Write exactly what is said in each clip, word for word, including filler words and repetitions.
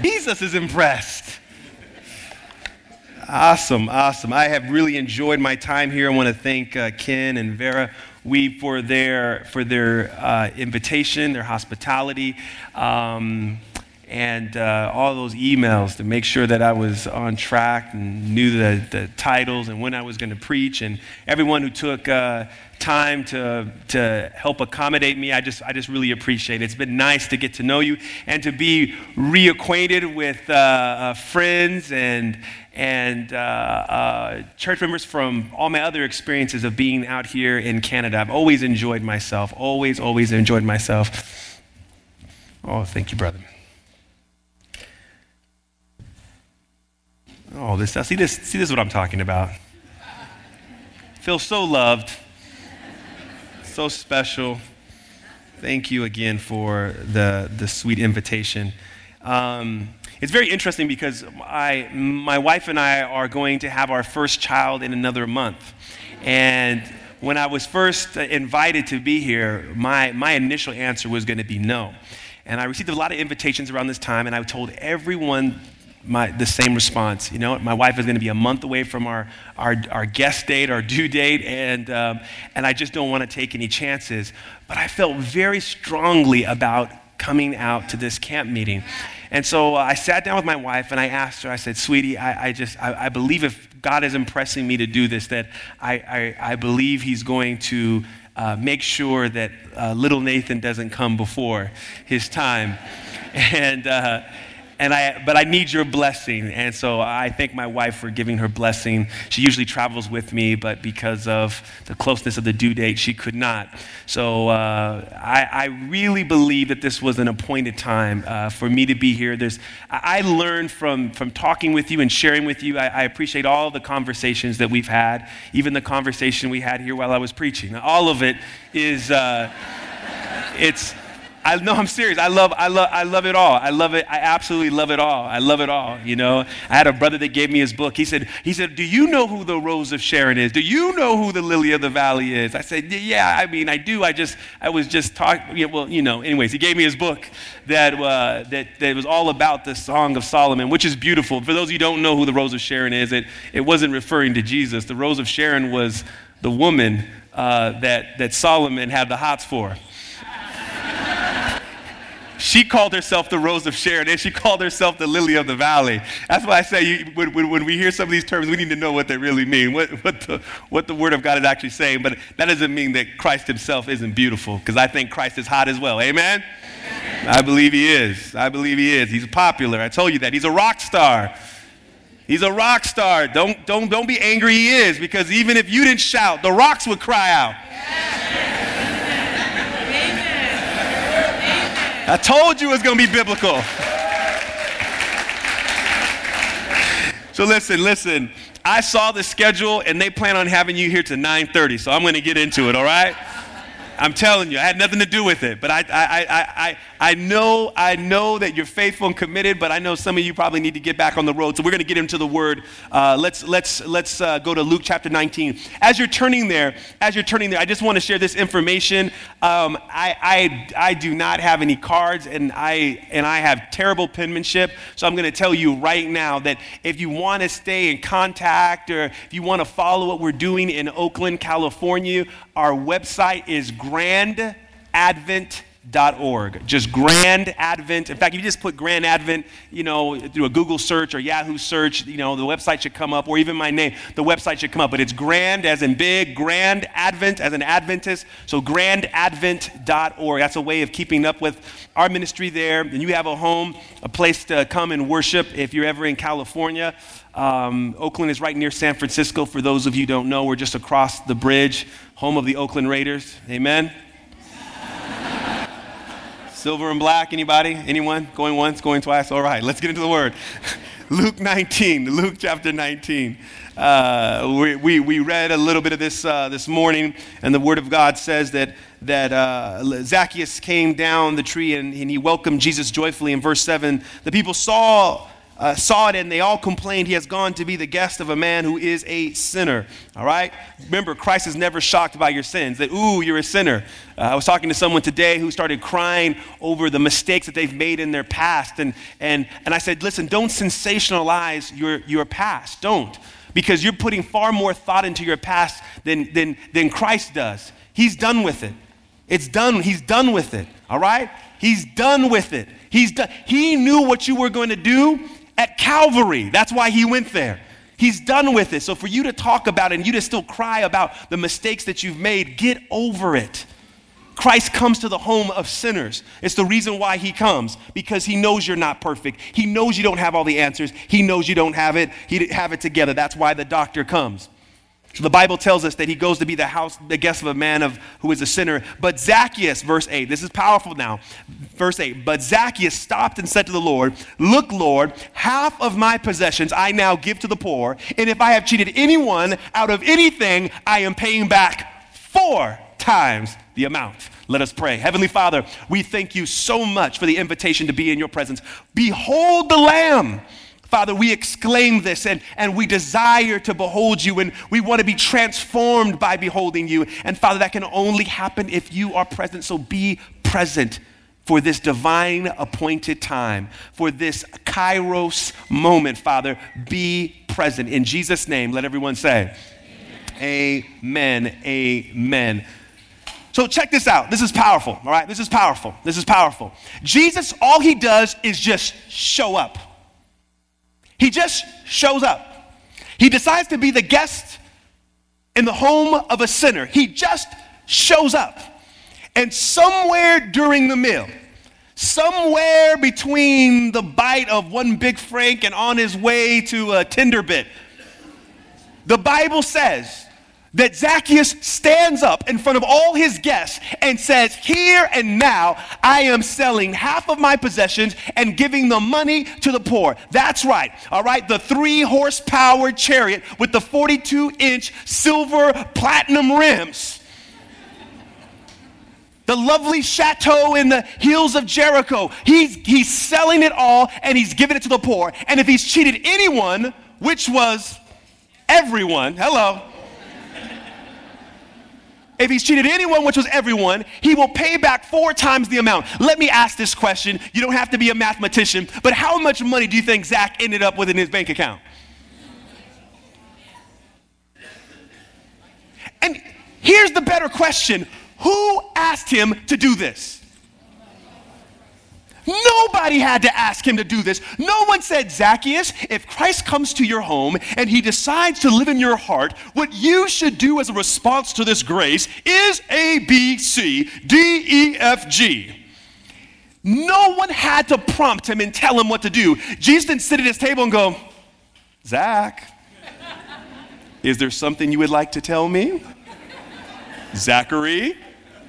Jesus is impressed. Awesome, awesome. I have really enjoyed my time here. I want to thank uh, Ken and Vera Weeb for their for their uh, invitation, their hospitality, um, and uh, all those emails to make sure that I was on track and knew the, the titles and when I was going to preach, and everyone who took uh, time to to help accommodate me. I just I just really appreciate it. It's been nice to get to know you and to be reacquainted with uh, uh, friends and and uh, uh, church members from all my other experiences of being out here in Canada. I've always enjoyed myself. Always, always enjoyed myself. Oh, thank you, brother. Oh, this see this see this is what I'm talking about. Feel so loved. So special. Thank you again for the, the sweet invitation. Um, it's very interesting because I, my wife and I are going to have our first child in another month. And when I was first invited to be here, my, my initial answer was going to be no. And I received a lot of invitations around this time, and I told everyone My, the same response. You know, my wife is going to be a month away from our our, our guest date, our due date, and um, and I just don't want to take any chances. But I felt very strongly about coming out to this camp meeting. And so uh, I sat down with my wife and I asked her, I said, sweetie, I, I just, I, I believe if God is impressing me to do this, that I, I, I believe he's going to uh, make sure that uh, little Nathan doesn't come before his time. And, uh, And I, but I need your blessing. And so I thank my wife for giving her blessing. She usually travels with me, but because of the closeness of the due date, she could not. So uh, I, I really believe that this was an appointed time uh, for me to be here. There's, I learned from, from talking with you and sharing with you. I, I appreciate all the conversations that we've had, even the conversation we had here while I was preaching. All of it is, uh, it's, I know I'm serious. I love, I love, I love it all. I love it. I absolutely love it all. I love it all. You know, I had a brother that gave me his book. He said, he said, do you know who the Rose of Sharon is? Do you know who the Lily of the Valley is? I said, yeah, I mean, I do. I just, I was just talking. Yeah, well, you know, anyways, he gave me his book that, uh, that, that was all about the Song of Solomon, which is beautiful. For those of you who don't know who the Rose of Sharon is, it, it wasn't referring to Jesus. The Rose of Sharon was the woman uh, that, that Solomon had the hots for. She called herself the Rose of Sharon, and she called herself the Lily of the Valley. That's why I say you, when, when, when we hear some of these terms, we need to know what they really mean, what, what, the, what the Word of God is actually saying. But that doesn't mean that Christ himself isn't beautiful, because I think Christ is hot as well. Amen? Amen? I believe he is. I believe he is. He's popular. I told you that. He's a rock star. He's a rock star. Don't, don't, don't be angry he is, because even if you didn't shout, the rocks would cry out. I told you it was going to be biblical. So listen, listen. I saw the schedule, and they plan on having you here to nine thirty, so I'm going to get into it, all right? I'm telling you, I had nothing to do with it, but I, I, I, I, I know, I know that you're faithful and committed. But I know some of you probably need to get back on the road. So we're going to get into the Word. Uh, let's, let's, let's uh, go to Luke chapter nineteen. As you're turning there, as you're turning there, I just want to share this information. Um, I, I, I do not have any cards, and I, and I have terrible penmanship. So I'm going to tell you right now that if you want to stay in contact, or if you want to follow what we're doing in Oakland, California, our website is grand advent dot org. Just Grand Advent. In fact, if you just put Grand Advent, you know, through a Google search or Yahoo search, you know, the website should come up, or even my name, the website should come up. But it's Grand as in big, Grand Advent as an Adventist. So grand advent dot org. That's a way of keeping up with our ministry there. And you have a home, a place to come and worship if you're ever in California. Um, Oakland is right near San Francisco. For those of you who don't know, we're just across the bridge, home of the Oakland Raiders. Amen. Silver and black, anybody? Anyone? Going once, going twice? All right, let's get into the Word. Luke nineteen, Luke chapter nineteen. Uh, we, we, we read a little bit of this uh, this morning, and the Word of God says that, that uh, Zacchaeus came down the tree and, and he welcomed Jesus joyfully. In verse seven, the people saw uh, saw it and they all complained, he has gone to be the guest of a man who is a sinner. All right? Remember, Christ is never shocked by your sins, that, ooh, you're a sinner. Uh, I was talking to someone today who started crying over the mistakes that they've made in their past. And, and, and I said, listen, don't sensationalize your, your past. Don't. Because you're putting far more thought into your past than, than, than Christ does. He's done with it. It's done. He's done with it. All right? He's done with it. He's done. He knew what you were going to do at Calvary. That's why he went there. He's done with it. So for you to talk about it and you to still cry about the mistakes that you've made, get over it. Christ comes to the home of sinners. It's the reason why he comes, because he knows you're not perfect. He knows you don't have all the answers. He knows you don't have it. He didn't have it together. That's why the doctor comes. So the Bible tells us that he goes to be the house, the guest of a man of who is a sinner. But Zacchaeus, verse eight, this is powerful now. Verse eight, but Zacchaeus stopped and said to the Lord, look, Lord, half of my possessions I now give to the poor. And if I have cheated anyone out of anything, I am paying back four times the amount. Let us pray. Heavenly Father, we thank you so much for the invitation to be in your presence. Behold the Lamb. Father, we exclaim this and, and we desire to behold you, and we want to be transformed by beholding you. And Father, that can only happen if you are present. So be present for this divine appointed time, for this Kairos moment, Father. Be present. In Jesus' name, let everyone say, amen, amen. amen. So check this out. This is powerful, all right? This is powerful. This is powerful. Jesus, all he does is just show up. He just shows up. He decides to be the guest in the home of a sinner. He just shows up. And somewhere during the meal, somewhere between the bite of one Big Frank and on his way to a Tinder bit, the Bible says that Zacchaeus stands up in front of all his guests and says, here and now, I am selling half of my possessions and giving the money to the poor. That's right, all right? The three horsepower chariot with the forty-two inch silver platinum rims. The lovely chateau in the hills of Jericho. He's, he's selling it all and he's giving it to the poor. And if he's cheated anyone, which was everyone, hello, if he's cheated anyone, which was everyone, he will pay back four times the amount. Let me ask this question. You don't have to be a mathematician, but how much money do you think Zach ended up with in his bank account? And here's the better question. Who asked him to do this? Nobody had to ask him to do this. No one said, Zacchaeus, if Christ comes to your home and he decides to live in your heart, what you should do as a response to this grace is A, B, C, D, E, F, G. No one had to prompt him and tell him what to do. Jesus didn't sit at his table and go, Zach, is there something you would like to tell me? Zachary?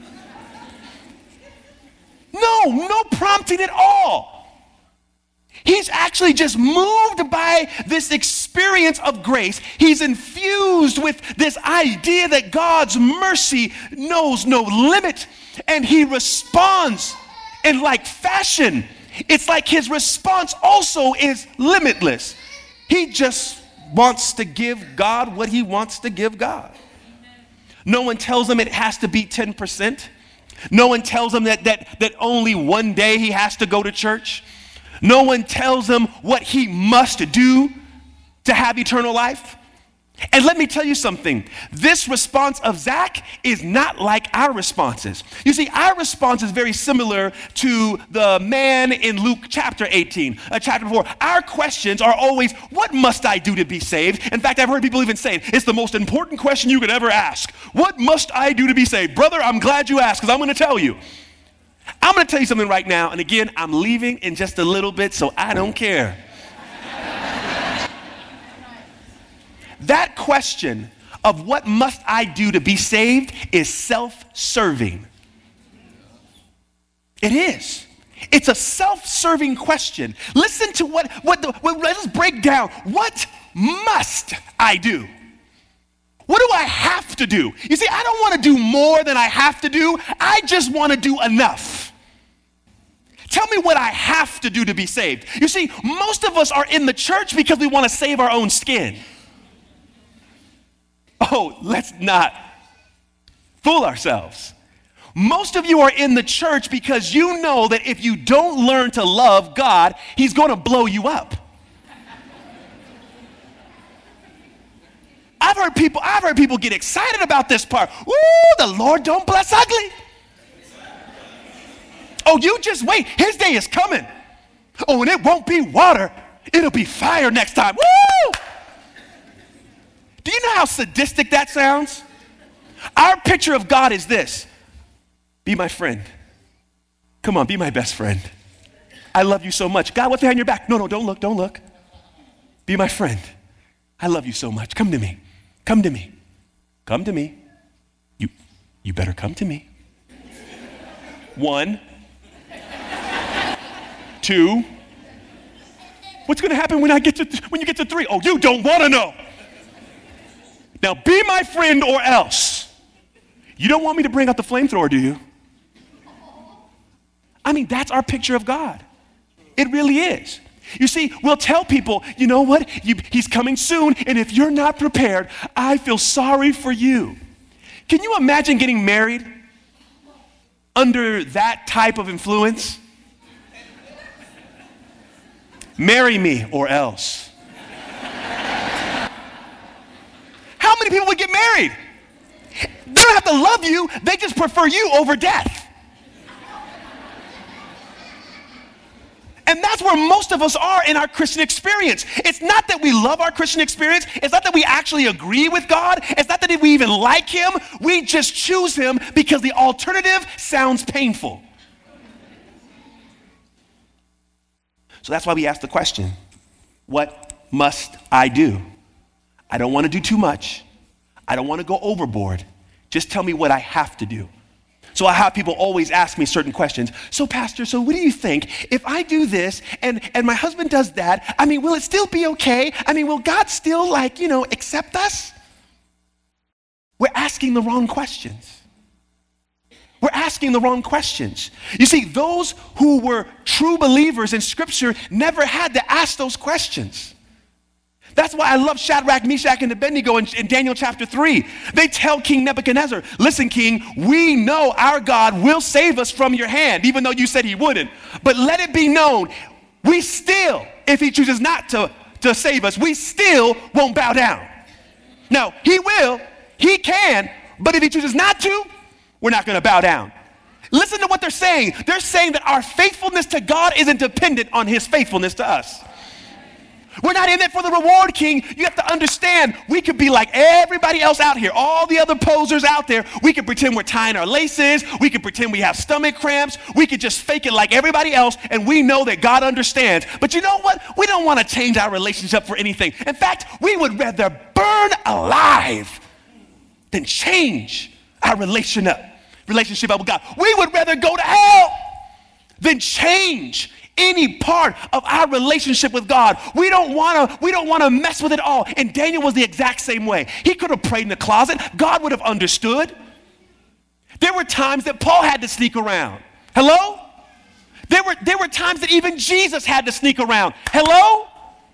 No, no prompting at all. He's actually just moved by this experience of grace. He's infused with this idea that God's mercy knows no limit, and he responds in like fashion. It's like his response also is limitless. He just wants to give God what he wants to give God. No one tells him it has to be ten percent. No one tells him that, that, that only one day he has to go to church. No one tells him what he must do to have eternal life. And let me tell you something. This response of Zach is not like our responses. You see, our response is very similar to the man in Luke chapter eighteen, uh, chapter four. Our questions are always, what must I do to be saved? In fact, I've heard people even saying, it's the most important question you could ever ask. What must I do to be saved? Brother, I'm glad you asked, because I'm going to tell you. I'm going to tell you something right now. And again, I'm leaving in just a little bit, so I don't care. That question of what must I do to be saved is self-serving. It is. It's a self-serving question. Listen to what, what the, what, let's break down. What must I do? What do I have to do? You see, I don't want to do more than I have to do. I just want to do enough. Tell me what I have to do to be saved. You see, most of us are in the church because we want to save our own skin. Oh, let's not fool ourselves. Most of you are in the church because you know that if you don't learn to love God, He's going to blow you up. I've heard people, I've heard people get excited about this part. Woo, the Lord don't bless ugly. Oh, you just wait. His day is coming. Oh, and it won't be water. It'll be fire next time. Woo! Do you know how sadistic that sounds? Our picture of God is this. Be my friend. Come on, be my best friend. I love you so much. God, what's behind your back? No, no, don't look, don't look. Be my friend. I love you so much. Come to me. Come to me. Come to me. You, you better come to me. One. Two. What's going to happen when I get to th- when you get to three? Oh, you don't want to know. Now be my friend or else. You don't want me to bring out the flamethrower, do you? I mean, that's our picture of God. It really is. You see, we'll tell people, you know what? You, he's coming soon, and if you're not prepared, I feel sorry for you. Can you imagine getting married under that type of influence? Marry me or else. How many people would get married? They don't have to love you, they just prefer you over death. And that's where most of us are in our Christian experience. It's not that we love our Christian experience. It's not that we actually agree with God. It's not that we even like Him. We just choose Him because the alternative sounds painful. So that's why we ask the question, what must I do? I don't want to do too much. I don't want to go overboard. Just tell me what I have to do. So I have people always ask me certain questions. So pastor, so what do you think? If I do this and, and my husband does that, I mean, will it still be okay? I mean, will God still like, you know, accept us? We're asking the wrong questions. We're asking the wrong questions. You see, those who were true believers in Scripture never had to ask those questions. That's why I love Shadrach, Meshach, and Abednego in, in Daniel chapter three. They tell King Nebuchadnezzar, listen, King, we know our God will save us from your hand, even though you said He wouldn't. But let it be known, we still, if He chooses not to, to save us, we still won't bow down. Now, He will, He can, but if He chooses not to, we're not going to bow down. Listen to what they're saying. They're saying that our faithfulness to God isn't dependent on His faithfulness to us. We're not in it for the reward, King. You have to understand, we could be like everybody else out here, all the other posers out there. We could pretend we're tying our laces. We could pretend we have stomach cramps. We could just fake it like everybody else, and we know that God understands. But you know what? We don't want to change our relationship for anything. In fact, we would rather burn alive than change our relationship, relationship with God. We would rather go to hell than change any part of our relationship with God. We don't want to we don't want to mess with it all. And Daniel was the exact same way. He could have prayed in the closet. God would have understood. There were times that Paul had to sneak around. Hello? There were there were times that even Jesus had to sneak around. Hello?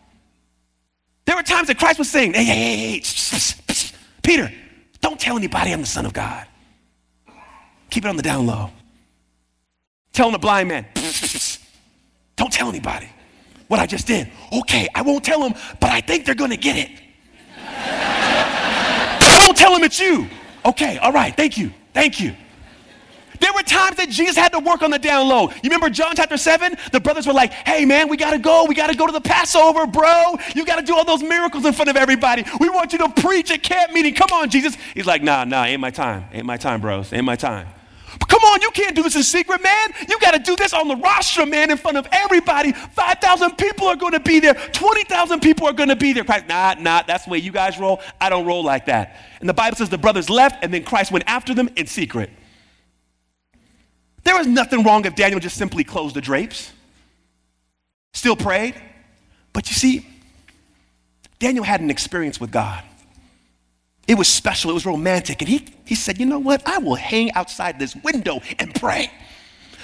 There were times that Christ was saying, hey, hey, hey, hey, psst, psst, psst. Peter, don't tell anybody I'm the Son of God. Keep it on the down low. Telling a blind man, psst, psst, psst. Don't tell anybody what I just did. Okay, I won't tell them, but I think they're going to get it. I won't tell them it's you. Okay, all right, thank you, thank you. There were times that Jesus had to work on the down low. You remember John chapter seven? The brothers were like, hey man, we got to go. We got to go to the Passover, bro. You got to do all those miracles in front of everybody. We want you to preach at camp meeting. Come on, Jesus. He's like, nah, nah, ain't my time. Ain't my time, bros. Ain't my time. But come on, you can't do this in secret, man. You got to do this on the rostrum, man, in front of everybody. five thousand people are going to be there. twenty thousand people are going to be there. Christ, nah, nah, that's the way you guys roll. I don't roll like that. And the Bible says the brothers left, and then Christ went after them in secret. There was nothing wrong if Daniel just simply closed the drapes, still prayed. But you see, Daniel had an experience with God. It was special, it was romantic. And he, he said, you know what? I will hang outside this window and pray.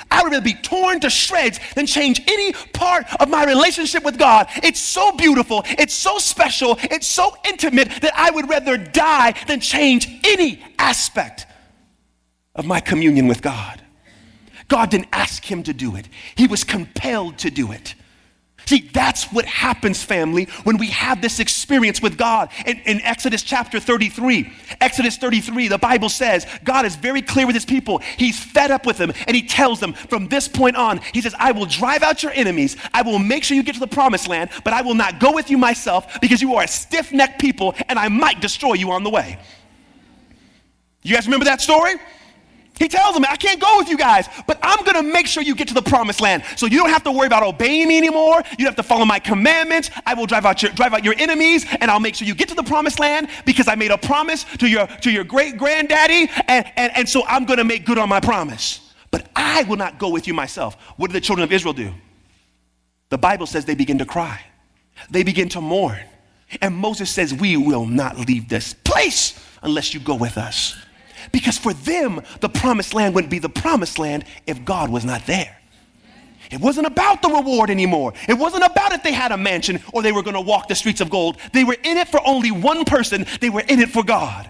I would rather be torn to shreds than change any part of my relationship with God. It's so beautiful, it's so special, it's so intimate that I would rather die than change any aspect of my communion with God. God didn't ask him to do it. He was compelled to do it. See, that's what happens, family, when we have this experience with God. In, in Exodus chapter thirty-three, Exodus thirty-three, the Bible says, God is very clear with his people. He's fed up with them, and he tells them from this point on, he says, I will drive out your enemies. I will make sure you get to the promised land, but I will not go with you myself because you are a stiff-necked people, and I might destroy you on the way. You guys remember that story? He tells them, I can't go with you guys, but I'm going to make sure you get to the promised land. So you don't have to worry about obeying me anymore. You don't have to follow my commandments. I will drive out your, drive out your enemies, and I'll make sure you get to the promised land because I made a promise to your, to your great granddaddy, and, and, and so I'm going to make good on my promise. But I will not go with you myself. What did the children of Israel do? The Bible says they begin to cry. They begin to mourn. And Moses says, we will not leave this place unless you go with us. Because for them, the promised land wouldn't be the promised land if God was not there. It wasn't about the reward anymore. It wasn't about if they had a mansion or they were going to walk the streets of gold. They were in it for only one person. They were in it for God.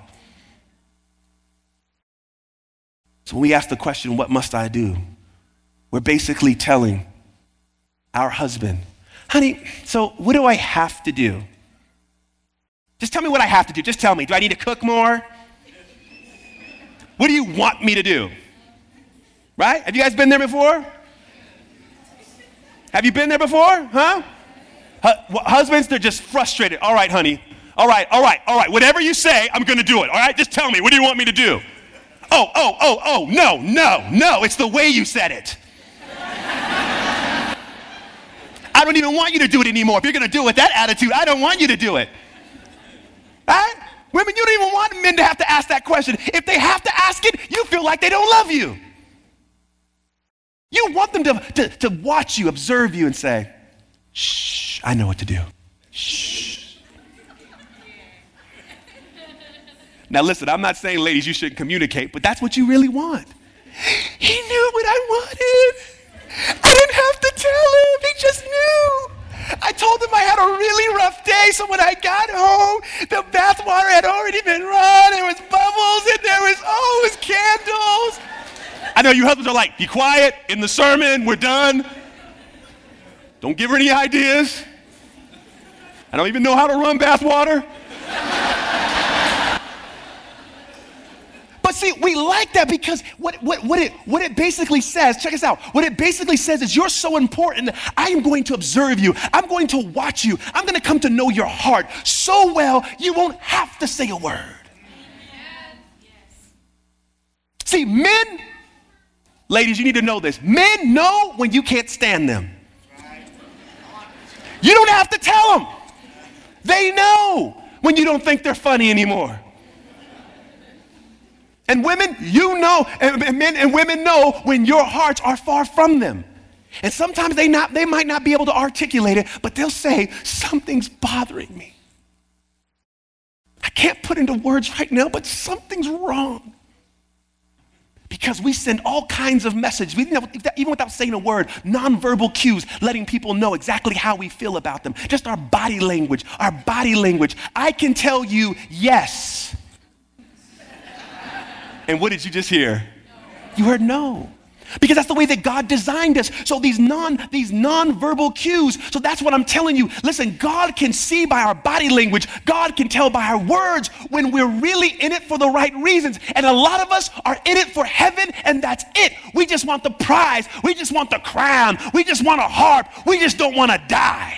So when we ask the question, what must I do? We're basically telling our husband, honey, so what do I have to do? Just tell me what I have to do. Just tell me. Do I need to cook more? What do you want me to do? Right? Have you guys been there before? Have you been there before? Huh? Husbands, they're just frustrated. All right, honey. All right, all right, all right. Whatever you say, I'm going to do it. All right? Just tell me. What do you want me to do? Oh, oh, oh, oh, no, no, no. It's the way you said it. I don't even want you to do it anymore. If you're going to do it with that attitude, I don't want you to do it. Right? Women, you don't even want men to have to ask that question. If they have to ask it, you feel like they don't love you. You want them to, to, to watch you, observe you, and say, shh, I know what to do. Shh. Now listen, I'm not saying, ladies, you shouldn't communicate, but that's what you really want. He knew what I wanted. I didn't have to tell him. He just knew. I told him I had a really rough day, so when I got home, the bathwater had already been run, there was bubbles, and there was, oh, it was candles. I know you husbands are like, be quiet, in the sermon, we're done. Don't give her any ideas. I don't even know how to run bathwater. But see, we like that because what, what, what, it, what it basically says, check this out. What it basically says is you're so important, I am going to observe you. I'm going to watch you. I'm going to come to know your heart so well, you won't have to say a word. Yes, yes. See, men, ladies, you need to know this. Men know when you can't stand them. You don't have to tell them. They know when you don't think they're funny anymore. And women, you know, and men and women know when your hearts are far from them. And sometimes they not they might not be able to articulate it, but they'll say, something's bothering me. I can't put into words right now, but something's wrong. Because we send all kinds of messages, we, even without saying a word, nonverbal cues, letting people know exactly how we feel about them. Just our body language, our body language. I can tell you yes. And what did you just hear? No. You heard no. Because that's the way that God designed us. So these non these non-verbal cues. So that's what I'm telling you. Listen, God can see by our body language. God can tell by our words when we're really in it for the right reasons. And a lot of us are in it for heaven, and that's it. We just want the prize. We just want the crown. We just want a harp. We just don't want to die.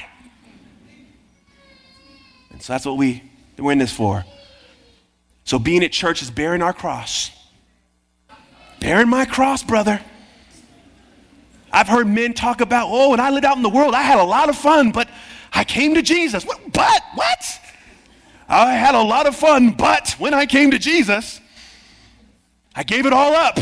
And so that's what we, we're in this for. So being at church is bearing our cross. Bearing my cross, brother. I've heard men talk about, oh, when I lived out in the world, I had a lot of fun, but I came to Jesus. What? But, what? I had a lot of fun, but when I came to Jesus, I gave it all up.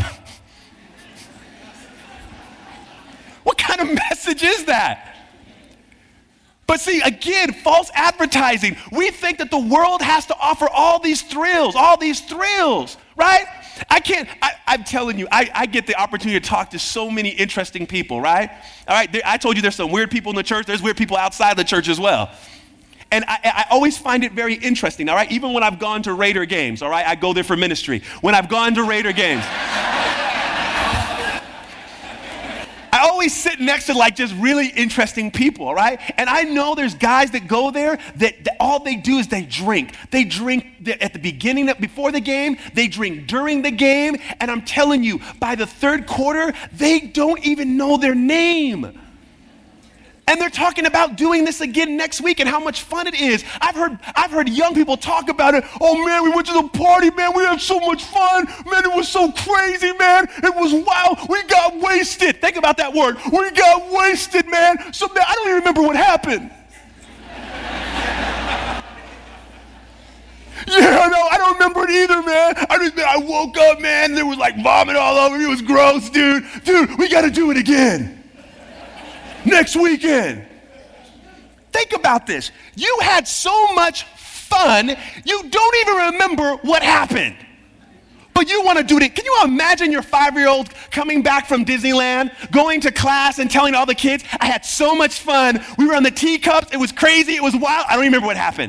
What kind of message is that? But see, again, false advertising. We think that the world has to offer all these thrills, all these thrills, right? I can't, I, I'm telling you, I, I get the opportunity to talk to so many interesting people, right? All right, there, I told you there's some weird people in the church. There's weird people outside the church as well. And I, I always find it very interesting, all right? Even when I've gone to Raider games, all right? I go there for ministry. When I've gone to Raider games, I always sit next to like just really interesting people, all right? And I know there's guys that go there that, that all they do is they drink. They drink at the beginning, before the game, they drink during the game, and I'm telling you, by the third quarter, they don't even know their name. And they're talking about doing this again next week and how much fun it is. I've heard I've heard young people talk about it. Oh man, we went to the party, man. We had so much fun. Man, it was so crazy, man. It was wild. We got wasted. Think about that word. We got wasted, man. So man, I don't even remember what happened. Yeah, no, I don't remember it either, man. I just, man, I woke up, man. There was like vomit all over me. It was gross, dude. Dude, we got to do it again. Next weekend. Think about this. You had so much fun, you don't even remember what happened. But you want to do it. Can you imagine your five-year-old coming back from Disneyland, going to class and telling all the kids, I had so much fun. We were on the teacups. It was crazy. It was wild. I don't even remember what happened.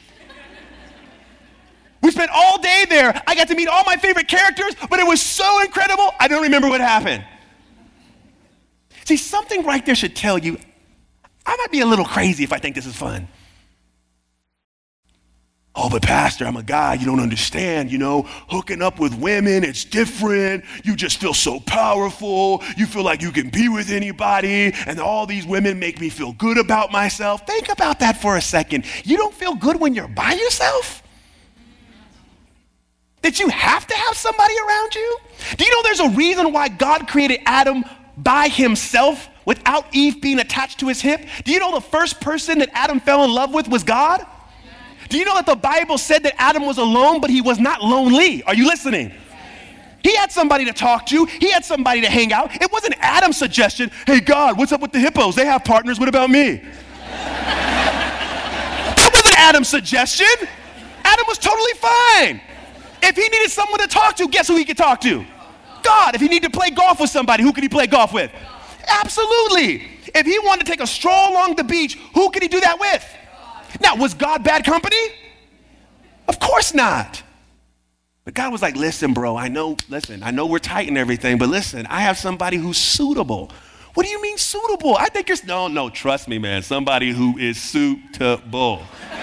We spent all day there. I got to meet all my favorite characters, but it was so incredible, I don't remember what happened. See, something right there should tell you, I might be a little crazy if I think this is fun. Oh, but pastor, I'm a guy, you don't understand, you know, hooking up with women, it's different. You just feel so powerful. You feel like you can be with anybody, and all these women make me feel good about myself. Think about that for a second. You don't feel good when you're by yourself? That you have to have somebody around you? Do you know there's a reason why God created Adam by himself without Eve being attached to his hip? Do you know the first person that Adam fell in love with was God? Do you know that the Bible said that Adam was alone, but he was not lonely? Are you listening? He had somebody to talk to. He had somebody to hang out. It wasn't Adam's suggestion, hey, God, what's up with the hippos? They have partners. What about me? That wasn't Adam's suggestion. Adam was totally fine. If he needed someone to talk to, guess who he could talk to? God. If he needed to play golf with somebody, who could he play golf with? Absolutely. If he wanted to take a stroll along the beach, who could he do that with? Now, was God bad company? Of course not. But God was like, listen, bro, I know, listen, I know we're tight and everything, but listen, I have somebody who's suitable. What do you mean suitable? I think you're, no, no, trust me, man, somebody who is suitable.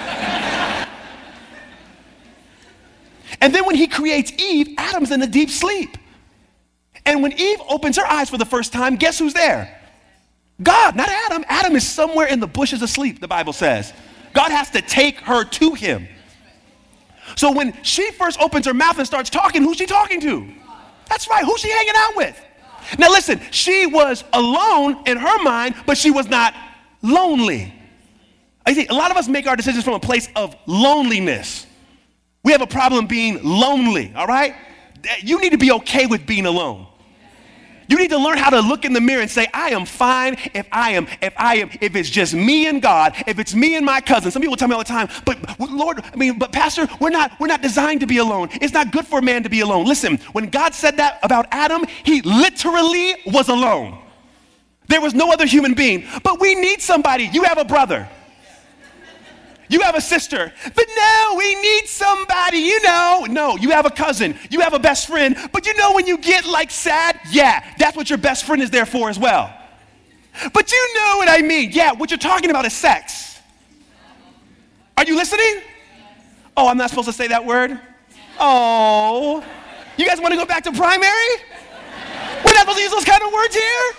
And then when he creates Eve, Adam's in a deep sleep. And when Eve opens her eyes for the first time, guess who's there? God, not Adam. Adam is somewhere in the bushes asleep, the Bible says. God has to take her to him. So when she first opens her mouth and starts talking, who's she talking to? That's right, who's she hanging out with? Now listen, she was alone in her mind, but she was not lonely. I see, a lot of us make our decisions from a place of loneliness. We have a problem being lonely, all right? You need to be okay with being alone. You need to learn how to look in the mirror and say, I am fine if I am, if I am, if it's just me and God, if it's me and my cousin. Some people tell me all the time, but Lord, I mean, but Pastor, we're not, we're not designed to be alone. It's not good for a man to be alone. Listen, when God said that about Adam, he literally was alone. There was no other human being, but we need somebody. You have a brother. You have a sister, but no, we need somebody, you know. No, you have a cousin, you have a best friend, but you know when you get like sad, yeah, that's what your best friend is there for as well. But you know what I mean. Yeah, what you're talking about is sex. Are you listening? Oh, I'm not supposed to say that word? Oh, you guys want to go back to primary? We're not supposed to use those kind of words here?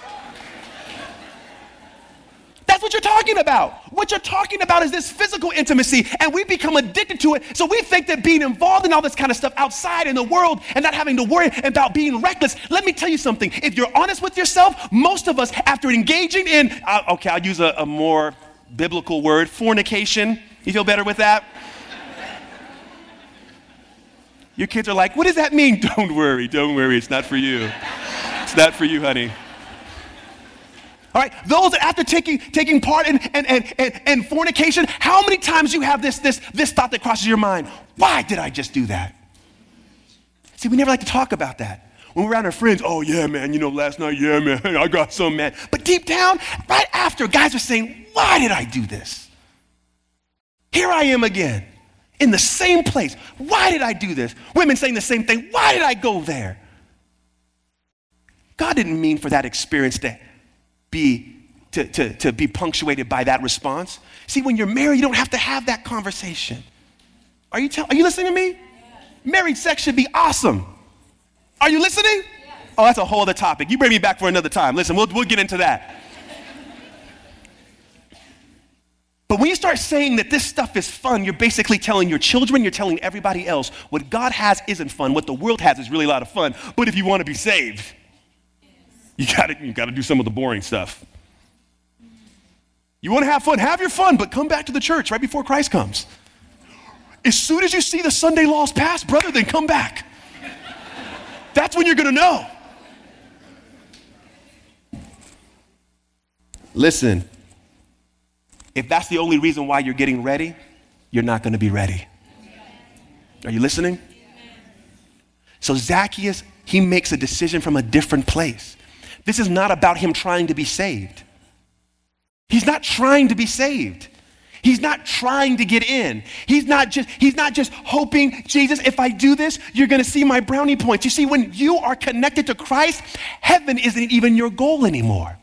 That's what you're talking about. What you're talking about is this physical intimacy, and we become addicted to it. So we think that being involved in all this kind of stuff outside in the world and not having to worry about being reckless. Let me tell you something. If you're honest with yourself, most of us, after engaging in, uh, okay, I'll use a, a more biblical word, fornication. You feel better with that? Your kids are like, what does that mean? Don't worry, don't worry. It's not for you. It's not for you, honey. All right, those that after taking taking part in and and, and, and fornication, how many times you have this this this thought that crosses your mind? Why did I just do that? See, we never like to talk about that. When we're around our friends, oh, yeah, man, you know, last night, yeah, man, I got some, man. But deep down, right after, guys are saying, why did I do this? Here I am again, in the same place. Why did I do this? Women saying the same thing. Why did I go there? God didn't mean for that experience to be, to, to, to be punctuated by that response. See, when you're married, you don't have to have that conversation. Are you, tell, are you listening to me? Married sex should be awesome. Are you listening? Yes. Oh, that's a whole other topic. You bring me back for another time. Listen, we'll, we'll get into that. But when you start saying that this stuff is fun, you're basically telling your children, you're telling everybody else, what God has isn't fun. What the world has is really a lot of fun. But if you want to be saved, you gotta, you gotta do some of the boring stuff. You want to have fun, have your fun, but come back to the church right before Christ comes. As soon as you see the Sunday laws pass, brother, then come back. That's when you're going to know. Listen, if that's the only reason why you're getting ready, you're not going to be ready. Are you listening? So Zacchaeus, he makes a decision from a different place. This is not about him trying to be saved. He's not trying to be saved. He's not trying to get in. He's not just, he's not just hoping, Jesus, if I do this, you're going to see my brownie points. You see, when you are connected to Christ, heaven isn't even your goal anymore.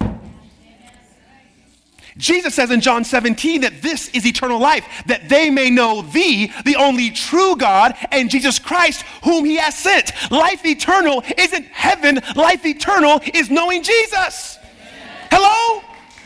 Jesus says in John seventeen that this is eternal life, that they may know thee, the only true God, and Jesus Christ, whom he has sent. Life eternal isn't heaven. Life eternal is knowing Jesus. Hello?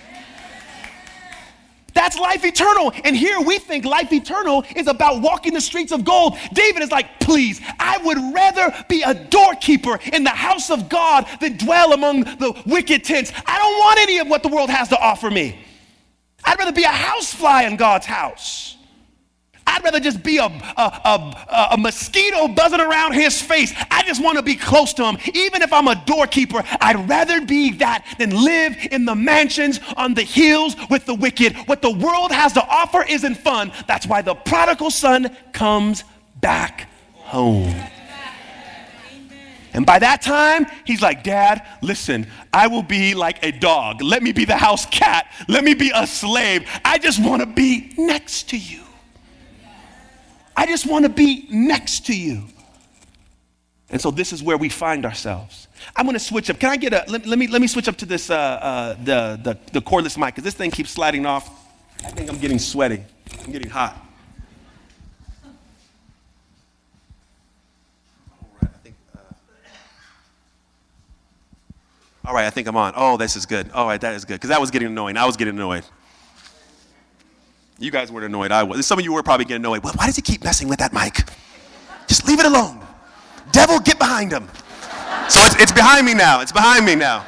That's life eternal. And here we think life eternal is about walking the streets of gold. David is like, please, I would rather be a doorkeeper in the house of God than dwell among the wicked tents. I don't want any of what the world has to offer me. I'd rather be a housefly in God's house. I'd rather just be a, a, a, a mosquito buzzing around his face. I just want to be close to him. Even if I'm a doorkeeper, I'd rather be that than live in the mansions on the hills with the wicked. What the world has to offer isn't fun. That's why the prodigal son comes back home. And by that time, he's like, Dad, listen, I will be like a dog. Let me be the house cat. Let me be a slave. I just want to be next to you. I just want to be next to you. And so this is where we find ourselves. I'm going to switch up. Can I get a, let, let me let me switch up to this, uh, uh, the, the, the cordless mic, because this thing keeps sliding off. I think I'm getting sweaty. I'm getting hot. All right, I think, uh, all right, I think I'm on. Oh, this is good. All right, that is good, because that was getting annoying. I was getting annoyed. You guys weren't annoyed. I was. Some of you were probably getting annoyed. Well, why does he keep messing with that mic? Just leave it alone. Devil, get behind him. So it's, it's behind me now. It's behind me now.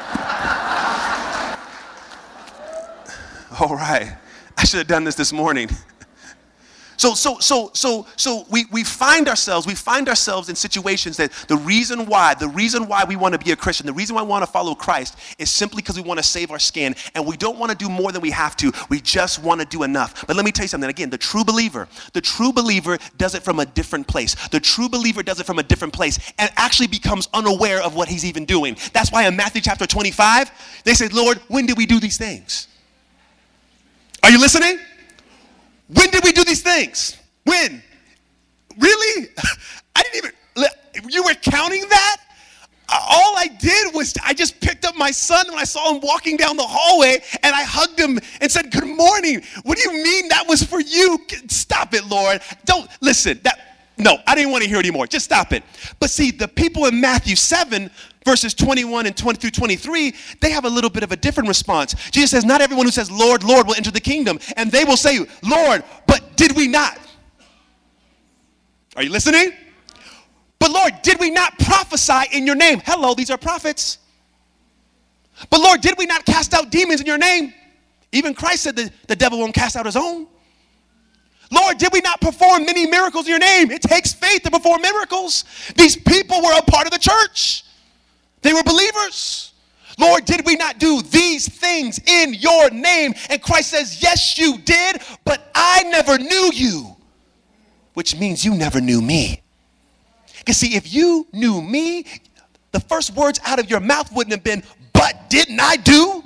All right. I should have done this this morning. So, so, so, so, so we, we find ourselves, we find ourselves in situations that the reason why, the reason why we want to be a Christian, the reason why we want to follow Christ is simply because we want to save our skin, and we don't want to do more than we have to. We just want to do enough. But let me tell you something. Again, the true believer, the true believer does it from a different place. The true believer does it from a different place and actually becomes unaware of what he's even doing. That's why in Matthew chapter twenty-five, they say, Lord, when did we do these things? Are you listening? When did we do these things? When? Really? I didn't even, you were counting that? All I did was, I just picked up my son when I saw him walking down the hallway, and I hugged him and said, good morning. What do you mean that was for you? Stop it, Lord. Don't, listen, that, no, I didn't want to hear it anymore. Just stop it. But see, the people in Matthew seven, verses twenty-one and twenty through twenty-three, they have a little bit of a different response. Jesus says, not everyone who says, Lord, Lord, will enter the kingdom. And they will say, Lord, but did we not? Are you listening? But Lord, did we not prophesy in your name? Hello, these are prophets. But Lord, did we not cast out demons in your name? Even Christ said that the devil won't cast out his own. Lord, did we not perform many miracles in your name? It takes faith to perform miracles. These people were a part of the church. They were believers. Lord, did we not do these things in your name? And Christ says, yes, you did, but I never knew you, which means you never knew me. Because see, if you knew me, the first words out of your mouth wouldn't have been, but didn't I do?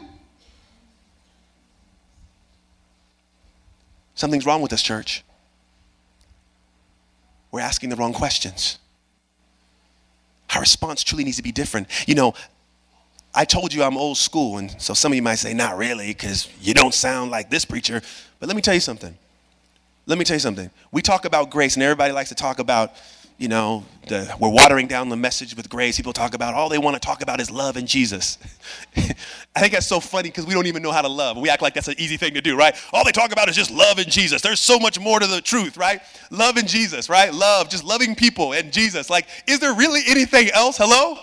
Something's wrong with this church. We're asking the wrong questions. Our response truly needs to be different. You know, I told you I'm old school, and so some of you might say, not really, because you don't sound like this preacher. But let me tell you something. Let me tell you something. We talk about grace, and everybody likes to talk about, you know, the, we're watering down the message with grace. People talk about, all they want to talk about is love and Jesus. I think that's so funny because we don't even know how to love. We act like that's an easy thing to do, right? All they talk about is just love and Jesus. There's so much more to the truth, right? Love and Jesus, right? Love, just loving people and Jesus. Like, is there really anything else? Hello?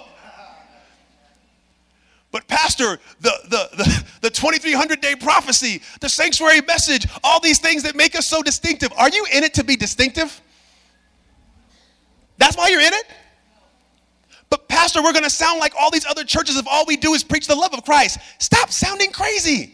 But pastor, the, the, the, the twenty-three hundred day prophecy, the sanctuary message, all these things that make us so distinctive. Are you in it to be distinctive? That's why you're in it? But pastor, we're going to sound like all these other churches if all we do is preach the love of Christ. Stop sounding crazy.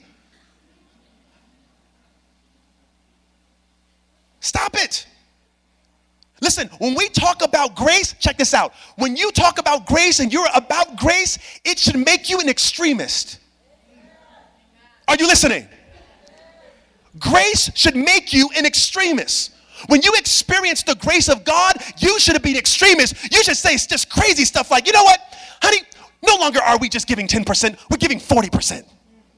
Stop it. Listen, when we talk about grace, check this out. When you talk about grace and you're about grace, it should make you an extremist. Are you listening? Grace should make you an extremist. When you experience the grace of God, you should be an extremist. You should say just crazy stuff like, you know what, honey, no longer are we just giving ten percent, we're giving forty percent.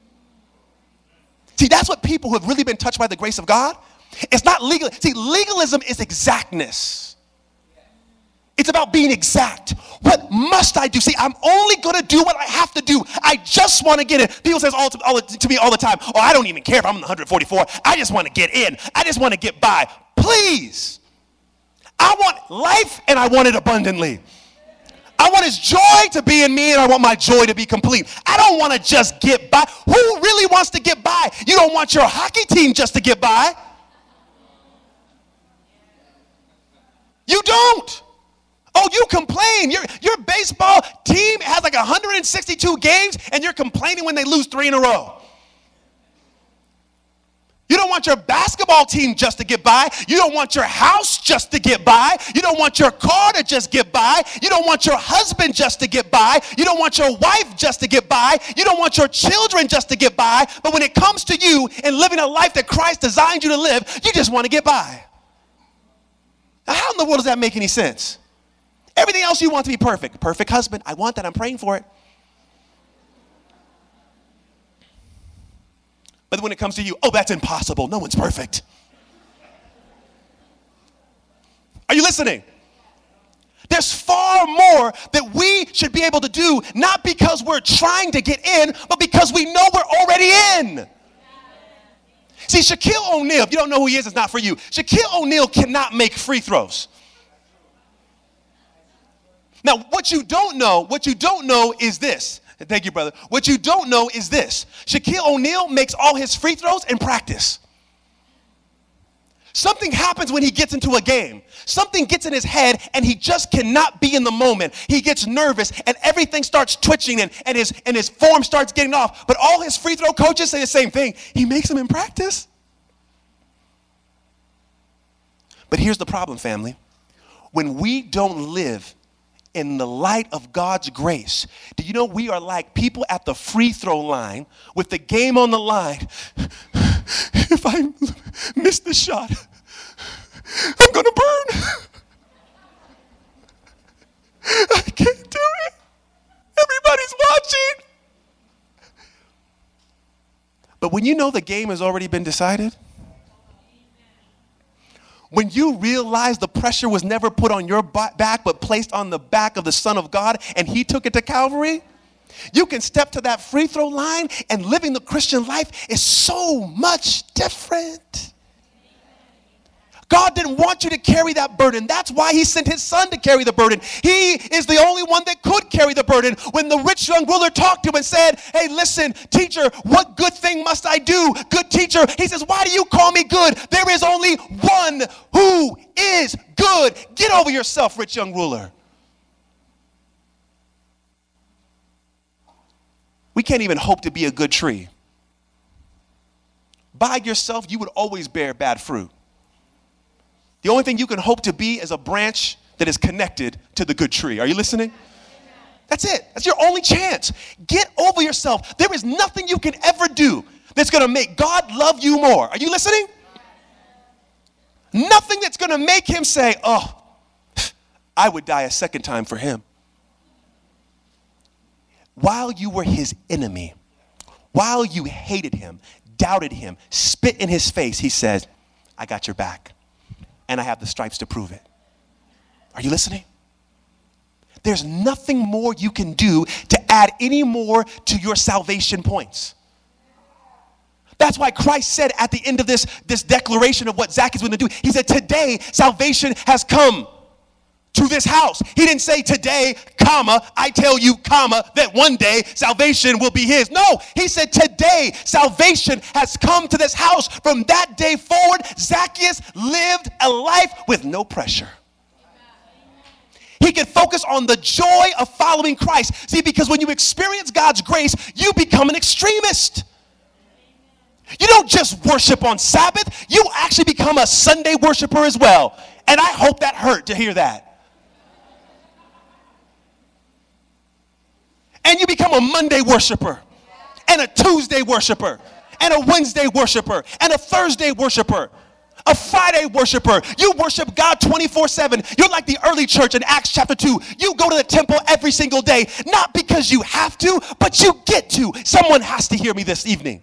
See, that's what people who have really been touched by the grace of God, it's not legal. See, legalism is exactness. It's about being exact. What must I do? See, I'm only going to do what I have to do. I just want to get in. People say all to, all to me all the time, oh, I don't even care if I'm in the one forty-four. I just want to get in. I just want to get by. Please. I want life and I want it abundantly. I want his joy to be in me and I want my joy to be complete. I don't want to just get by. Who really wants to get by? You don't want your hockey team just to get by. You don't. Oh, you complain. Your, your baseball team has like one hundred sixty-two games and you're complaining when they lose three in a row. You don't want your basketball team just to get by. You don't want your house just to get by. You don't want your car to just get by. You don't want your husband just to get by. You don't want your wife just to get by. You don't want your children just to get by. But when it comes to you and living a life that Christ designed you to live, you just want to get by. Now, how in the world does that make any sense? Everything else you want to be perfect. Perfect husband. I want that. I'm praying for it. But when it comes to you, oh, that's impossible. No one's perfect. Are you listening? There's far more that we should be able to do, not because we're trying to get in, but because we know we're already in. See, Shaquille O'Neal, if you don't know who he is, it's not for you. Shaquille O'Neal cannot make free throws. Now, what you don't know, what you don't know is this. Thank you, brother. What you don't know is this. Shaquille O'Neal makes all his free throws in practice. Something happens when he gets into a game. Something gets in his head and he just cannot be in the moment. He gets nervous and everything starts twitching and, and, his, and his form starts getting off. But all his free throw coaches say the same thing. He makes them in practice. But here's the problem, family. When we don't live in the light of God's grace, do you know we are like people at the free throw line with the game on the line? If I miss the shot, I'm going to burn. I can't do it. Everybody's watching. But when you know the game has already been decided, when you realize the pressure was never put on your back but placed on the back of the Son of God and he took it to Calvary, you can step to that free throw line and living the Christian life is so much different. God didn't want you to carry that burden. That's why he sent his son to carry the burden. He is the only one that could carry the burden. When the rich young ruler talked to him and said, hey, listen, teacher, what good thing must I do? Good teacher. He says, why do you call me good? There is only one who is good. Get over yourself, rich young ruler. We can't even hope to be a good tree. By yourself, you would always bear bad fruit. The only thing you can hope to be is a branch that is connected to the good tree. Are you listening? That's it. That's your only chance. Get over yourself. There is nothing you can ever do that's going to make God love you more. Are you listening? Nothing that's going to make him say, oh, I would die a second time for him. While you were his enemy, while you hated him, doubted him, spit in his face, he says, I got your back, and I have the stripes to prove it. Are you listening? There's nothing more you can do to add any more to your salvation points. That's why Christ said at the end of this, this declaration of what Zacchaeus was going to do, he said, today salvation has come to this house. He didn't say today, comma, I tell you, comma, that one day salvation will be his. No, he said today salvation has come to this house. From that day forward, Zacchaeus lived a life with no pressure. He could focus on the joy of following Christ. See, because when you experience God's grace, you become an extremist. You don't just worship on Sabbath, you actually become a Sunday worshiper as well. And I hope that hurt to hear that. And you become a Monday worshiper, and a Tuesday worshiper, and a Wednesday worshiper, and a Thursday worshiper, a Friday worshiper. You worship God twenty-four seven. You're like the early church in Acts chapter two. You go to the temple every single day, not because you have to, but you get to. Someone has to hear me this evening.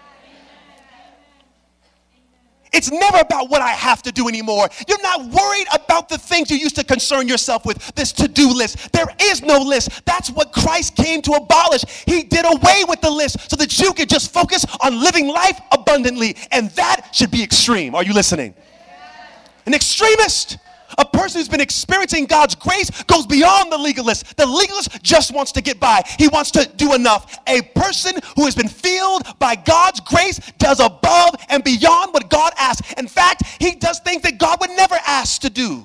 It's never about what I have to do anymore. You're not worried about the things you used to concern yourself with, this to-do list. There is no list. That's what Christ came to abolish. He did away with the list so that you could just focus on living life abundantly. And that should be extreme. Are you listening? An extremist, a person who's been experiencing God's grace, goes beyond the legalist. The legalist just wants to get by. He wants to do enough. A person who has been filled by God's grace does above and beyond what God asks. In fact, he does things that God would never ask to do.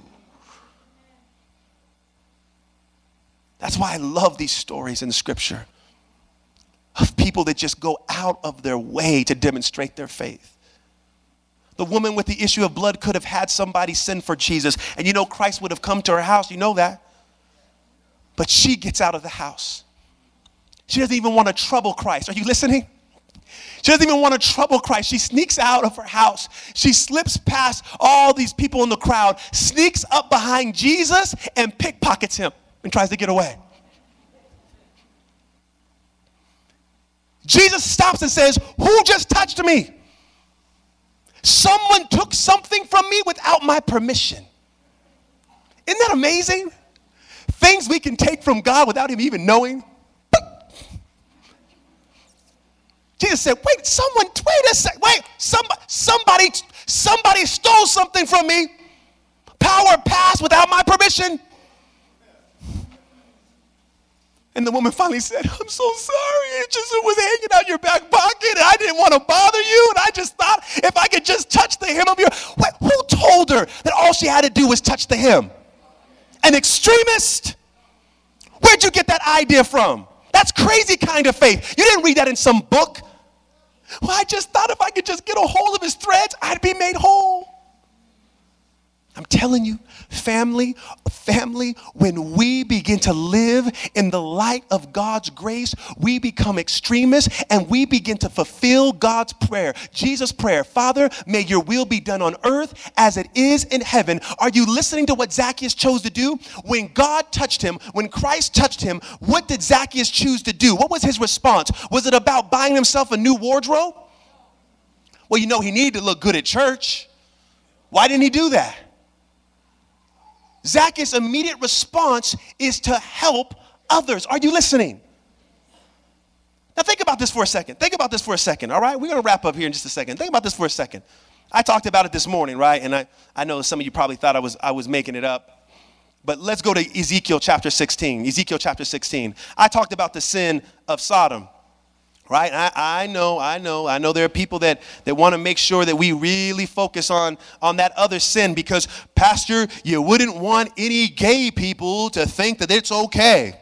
That's why I love these stories in Scripture of people that just go out of their way to demonstrate their faith. The woman with the issue of blood could have had somebody send for Jesus. And you know Christ would have come to her house. You know that. But she gets out of the house. She doesn't even want to trouble Christ. Are you listening? She doesn't even want to trouble Christ. She sneaks out of her house. She slips past all these people in the crowd, sneaks up behind Jesus and pickpockets him and tries to get away. Jesus stops and says, "Who just touched me?" Someone took something from me without my permission. Isn't that amazing? Things we can take from God without him even knowing. Jesus said, wait, someone, wait a second, wait, somebody, somebody, somebody stole something from me. Power passed without my permission. And the woman finally said, I'm so sorry. It just it was hanging out your back pocket, and I didn't want to bother you, and I just thought if I could just touch the hem of your... Wait, who told her that all she had to do was touch the hem? An extremist? Where'd you get that idea from? That's crazy kind of faith. You didn't read that in some book. Well, I just thought if I could just get a hold of his threads, I'd be made whole. I'm telling you, family, family, when we begin to live in the light of God's grace, we become extremists and we begin to fulfill God's prayer, Jesus' prayer. Father, may your will be done on earth as it is in heaven. Are you listening to what Zacchaeus chose to do? When God touched him, when Christ touched him, what did Zacchaeus choose to do? What was his response? Was it about buying himself a new wardrobe? Well, you know, he needed to look good at church. Why didn't he do that? Zacchaeus' immediate response is to help others. Are you listening? Now think about this for a second. Think about this for a second, all right? We're going to wrap up here in just a second. Think about this for a second. I talked about it this morning, right? And I, I know some of you probably thought I was, I was making it up. But let's go to Ezekiel chapter sixteen. Ezekiel chapter sixteen. I talked about the sin of Sodom. Right? I, I know, I know, I know there are people that, that want to make sure that we really focus on, on that other sin because, Pastor, you wouldn't want any gay people to think that it's okay.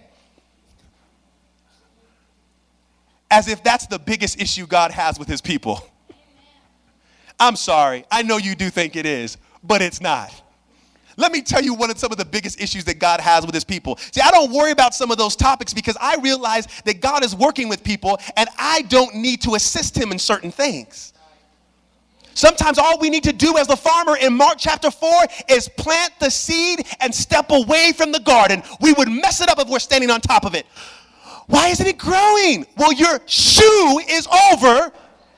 As if that's the biggest issue God has with his people. I'm sorry. I know you do think it is, but it's not. Let me tell you one of some of the biggest issues that God has with his people. See, I don't worry about some of those topics because I realize that God is working with people and I don't need to assist him in certain things. Sometimes all we need to do as the farmer in Mark chapter four is plant the seed and step away from the garden. We would mess it up if we're standing on top of it. Why isn't it growing? Well, your shoe is over.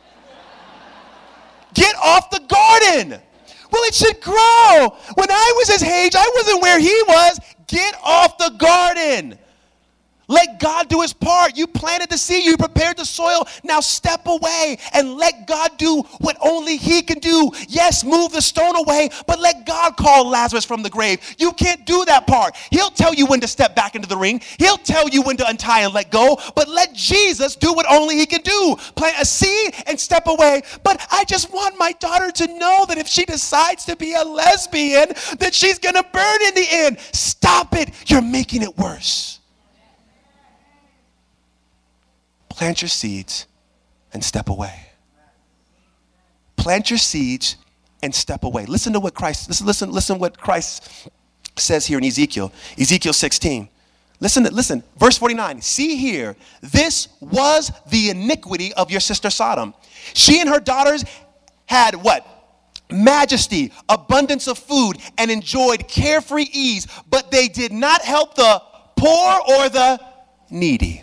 Get off the garden. Well, it should grow. When I was his age, I wasn't where he was. Get off the garden. Let God do his part. You planted the seed. You prepared the soil. Now step away and let God do what only he can do. Yes, move the stone away, but let God call Lazarus from the grave. You can't do that part. He'll tell you when to step back into the ring. He'll tell you when to untie and let go, but let Jesus do what only he can do. Plant a seed and step away. But I just want my daughter to know that if she decides to be a lesbian, that she's going to burn in the end. Stop it. You're making it worse. Plant your seeds and step away. Plant your seeds and step away. Listen to what Christ, listen, listen, listen what Christ says here in Ezekiel, Ezekiel sixteen. Listen, listen, verse forty-nine. See here, this was the iniquity of your sister Sodom. She and her daughters had what? Majesty, abundance of food, and enjoyed carefree ease, but they did not help the poor or the needy.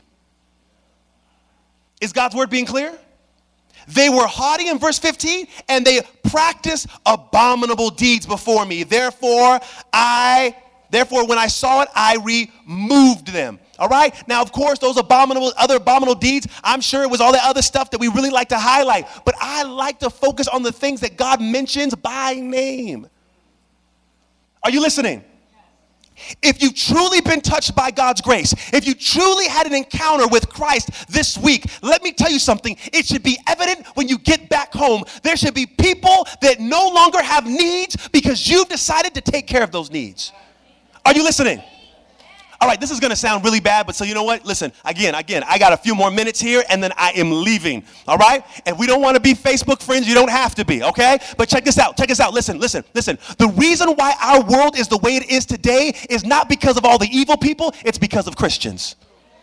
Is God's word being clear? They were haughty in verse fifteen, and they practiced abominable deeds before me. Therefore, I, therefore, when I saw it, I removed them. All right? Now, of course, those abominable, other abominable deeds, I'm sure it was all that other stuff that we really like to highlight. But I like to focus on the things that God mentions by name. Are you listening? If you've truly been touched by God's grace, if you truly had an encounter with Christ this week, let me tell you something. It should be evident when you get back home. There should be people that no longer have needs because you've decided to take care of those needs. Are you listening? All right, this is going to sound really bad, but so you know what? Listen, again, again, I got a few more minutes here, and then I am leaving, all right? And we don't want to be Facebook friends. You don't have to be, okay? But check this out. Check this out. Listen, listen, listen. The reason why our world is the way it is today is not because of all the evil people. It's because of Christians.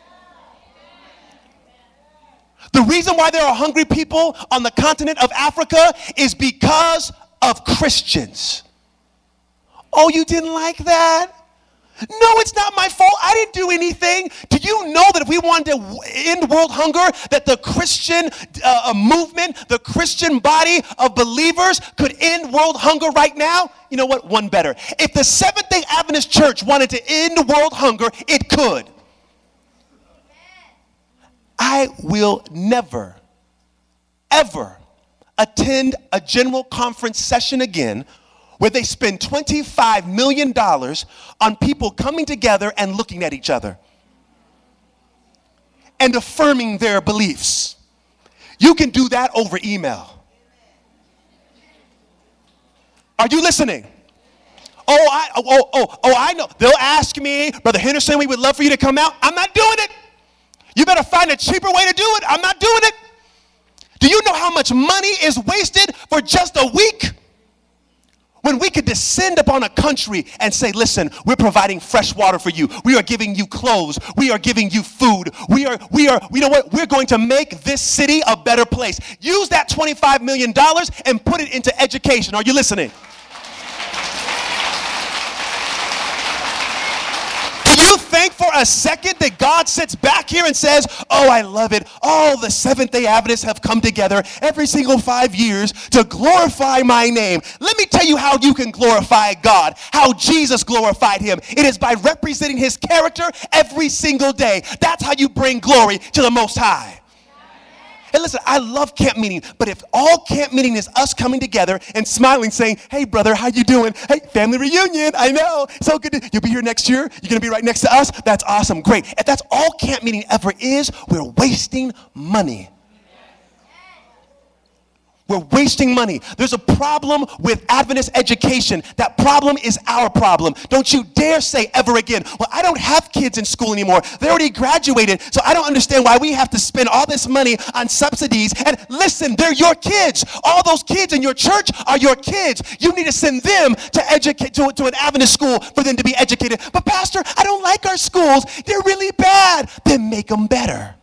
The reason why there are hungry people on the continent of Africa is because of Christians. Oh, you didn't like that? No, it's not my fault. I didn't do anything. Do you know that if we wanted to end world hunger, that the Christian uh, movement, the Christian body of believers could end world hunger right now? You know what? One better. If the Seventh-day Adventist Church wanted to end world hunger, it could. I will never, ever attend a general conference session again where they spend twenty-five million dollars on people coming together and looking at each other and affirming their beliefs. You can do that over email. Are you listening? Oh, I, oh, oh, oh, I know. They'll ask me, Brother Henderson, we would love for you to come out. I'm not doing it. You better find a cheaper way to do it. I'm not doing it. Do you know how much money is wasted for just a week? When we could descend upon a country and say, listen, we're providing fresh water for you. We are giving you clothes. We are giving you food. We are, we are, you know what? We're going to make this city a better place. Use that twenty-five million dollars and put it into education. Are you listening? Do you think for a second that God sits back here and says, oh, I love it. All the Seventh-day Adventists have come together every single five years to glorify my name. Let me tell you how you can glorify God, how Jesus glorified him. It is by representing his character every single day. That's how you bring glory to the Most High. And listen, I love camp meeting, but if all camp meeting is us coming together and smiling, saying, hey, brother, how you doing? Hey, family reunion, I know, so good. To, you'll be here next year? You're going to be right next to us? That's awesome, great. If that's all camp meeting ever is, we're wasting money. We're wasting money. There's a problem with Adventist education. That problem is our problem. Don't you dare say ever again, well, I don't have kids in school anymore. They already graduated, so I don't understand why we have to spend all this money on subsidies. And listen, they're your kids. All those kids in your church are your kids. You need to send them to educate to, to an Adventist school for them to be educated. But Pastor, I don't like our schools. They're really bad. Then make them better.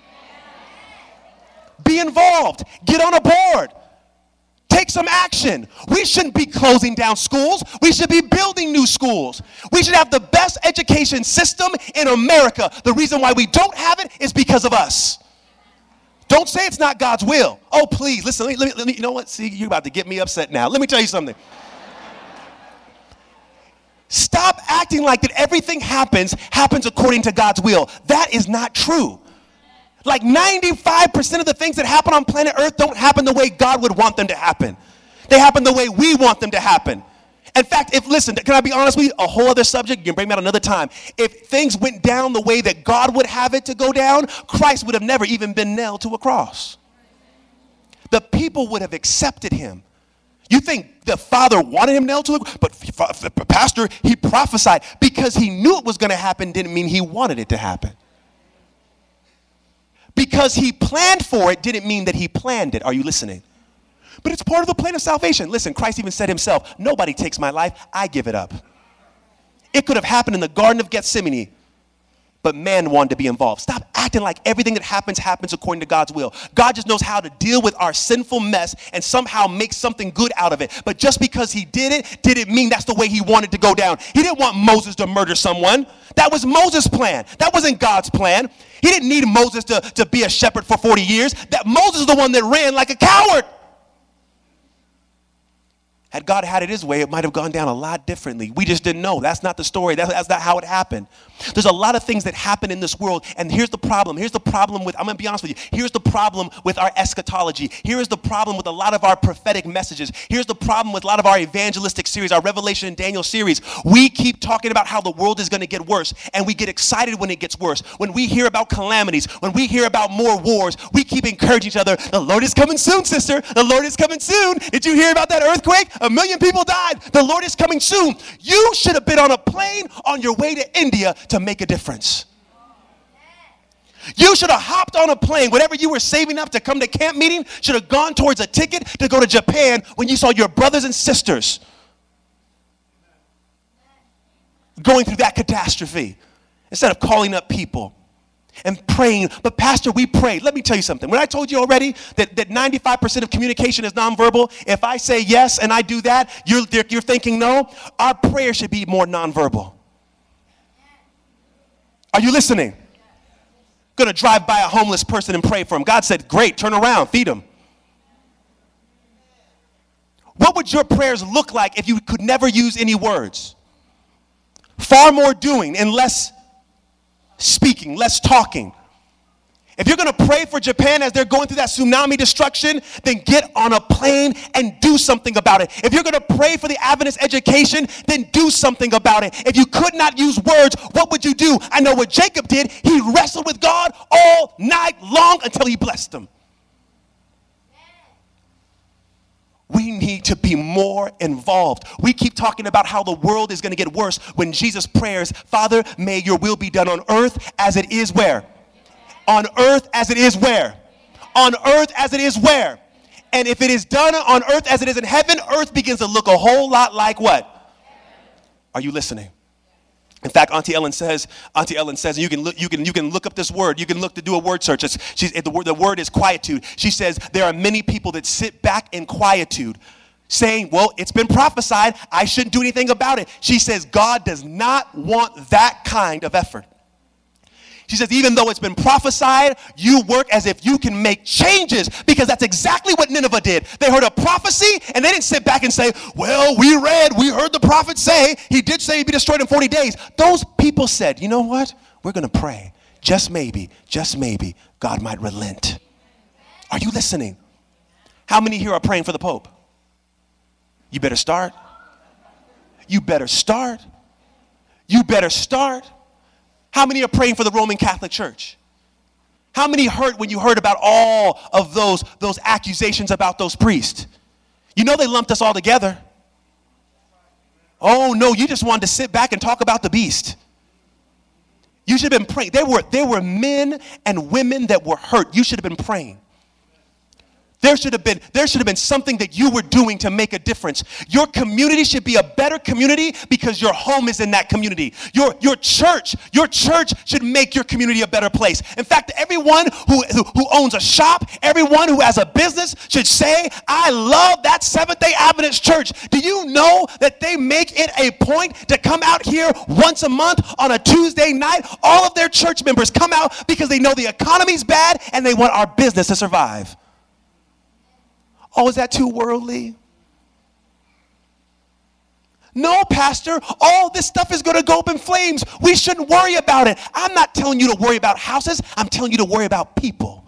Be involved. Get on a board. Take some action. We shouldn't be closing down schools. We should be building new schools. We should have the best education system in America. The reason why we don't have it is because of us. Don't say it's not God's will. Oh, please, listen, let me, let me, let me you know what? See, you're about to get me upset now. Let me tell you something. Stop acting like that everything happens, happens according to God's will. That is not true. Like ninety-five percent of the things that happen on planet Earth don't happen the way God would want them to happen. They happen the way we want them to happen. In fact, if, listen, can I be honest with you? A whole other subject, you can bring me out another time. If things went down the way that God would have it to go down, Christ would have never even been nailed to a cross. The people would have accepted him. You think the Father wanted him nailed to a cross? But Pastor, he prophesied. Because he knew it was going to happen didn't mean he wanted it to happen. Because he planned for it didn't mean that he planned it. Are you listening? But it's part of the plan of salvation. Listen, Christ even said himself, nobody takes my life, I give it up. It could have happened in the Garden of Gethsemane, but man wanted to be involved. Stop acting like everything that happens, happens according to God's will. God just knows how to deal with our sinful mess and somehow make something good out of it. But just because he did it, didn't mean that's the way he wanted to go down. He didn't want Moses to murder someone. That was Moses' plan. That wasn't God's plan. He didn't need Moses to, to be a shepherd for forty years. That Moses is the one that ran like a coward. Had God had it his way, it might have gone down a lot differently. We just didn't know. That's not the story. That's, that's not how it happened. There's a lot of things that happen in this world, and here's the problem. Here's the problem with, I'm going to be honest with you. Here's the problem with our eschatology. Here is the problem with a lot of our prophetic messages. Here's the problem with a lot of our evangelistic series, our Revelation and Daniel series. We keep talking about how the world is going to get worse, and we get excited when it gets worse. When we hear about calamities, when we hear about more wars, we keep encouraging each other. The Lord is coming soon, sister. The Lord is coming soon. Did you hear about that earthquake? A million people died. The Lord is coming soon. You should have been on a plane on your way to India to make a difference. You should have hopped on a plane. Whatever you were saving up to come to camp meeting should have gone towards a ticket to go to Japan when you saw your brothers and sisters going through that catastrophe. Instead of calling up people and praying. But Pastor, we prayed. Let me tell you something. When I told you already that, that ninety-five percent of communication is nonverbal, if I say yes and I do that, you're, you're thinking no, our prayer should be more nonverbal. Are you listening? Going to drive by a homeless person and pray for him. God said, great, turn around, feed him. What would your prayers look like if you could never use any words? Far more doing and less speaking, less talking. If you're going to pray for Japan as they're going through that tsunami destruction, then get on a plane and do something about it. If you're going to pray for the Adventist education, then do something about it. If you could not use words, what would you do? I know what Jacob did. He wrestled with God all night long until he blessed him. We need to be more involved. We keep talking about how the world is going to get worse when Jesus prays, Father, may your will be done on earth as it is where? On earth as it is where? On earth as it is where? And if it is done on earth as it is in heaven, earth begins to look a whole lot like what? Are you listening? In fact, Auntie Ellen says, Auntie Ellen says, and you can look, you can, you can look up this word. You can look to do a word search. It's, she's, the, word, the word is quietude. She says there are many people that sit back in quietude, saying, well, it's been prophesied. I shouldn't do anything about it. She says God does not want that kind of effort. She says, even though it's been prophesied, you work as if you can make changes, because that's exactly what Nineveh did. They heard a prophecy, and they didn't sit back and say, well, we read, we heard the prophet say, he did say he'd be destroyed in forty days. Those people said, you know what? We're going to pray. Just maybe, just maybe, God might relent. Are you listening? How many here are praying for the Pope? You better start. You better start. You better start. How many are praying for the Roman Catholic Church? How many hurt when you heard about all of those, those accusations about those priests? You know they lumped us all together. Oh, no, you just wanted to sit back and talk about the beast. You should have been praying. There were, there were men and women that were hurt. You should have been praying. There should have been, there should have been something that you were doing to make a difference. Your community should be a better community because your home is in that community. Your, your church, your church should make your community a better place. In fact, everyone who, who, who owns a shop, everyone who has a business should say, I love that Seventh-day Adventist church. Do you know that they make it a point to come out here once a month on a Tuesday night? All of their church members come out because they know the economy's bad and they want our business to survive. Oh, is that too worldly? No, Pastor, all this stuff is going to go up in flames. We shouldn't worry about it. I'm not telling you to worry about houses. I'm telling you to worry about people.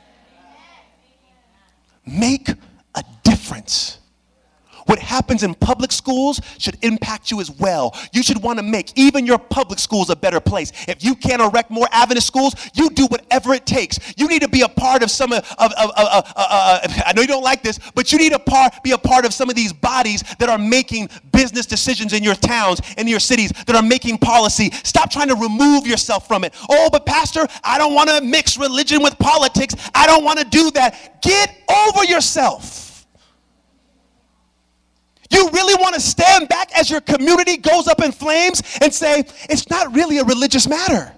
Make a difference. What happens in public schools should impact you as well. You should want to make even your public schools a better place. If you can't erect more Adventist schools, you do whatever it takes. You need to be a part of some of, of, of, of uh, uh, uh, I know you don't like this, but you need to part, be a part of some of these bodies that are making business decisions in your towns, in your cities, that are making policy. Stop trying to remove yourself from it. Oh, but Pastor, I don't want to mix religion with politics. I don't want to do that. Get over yourself. You really want to stand back as your community goes up in flames and say, it's not really a religious matter.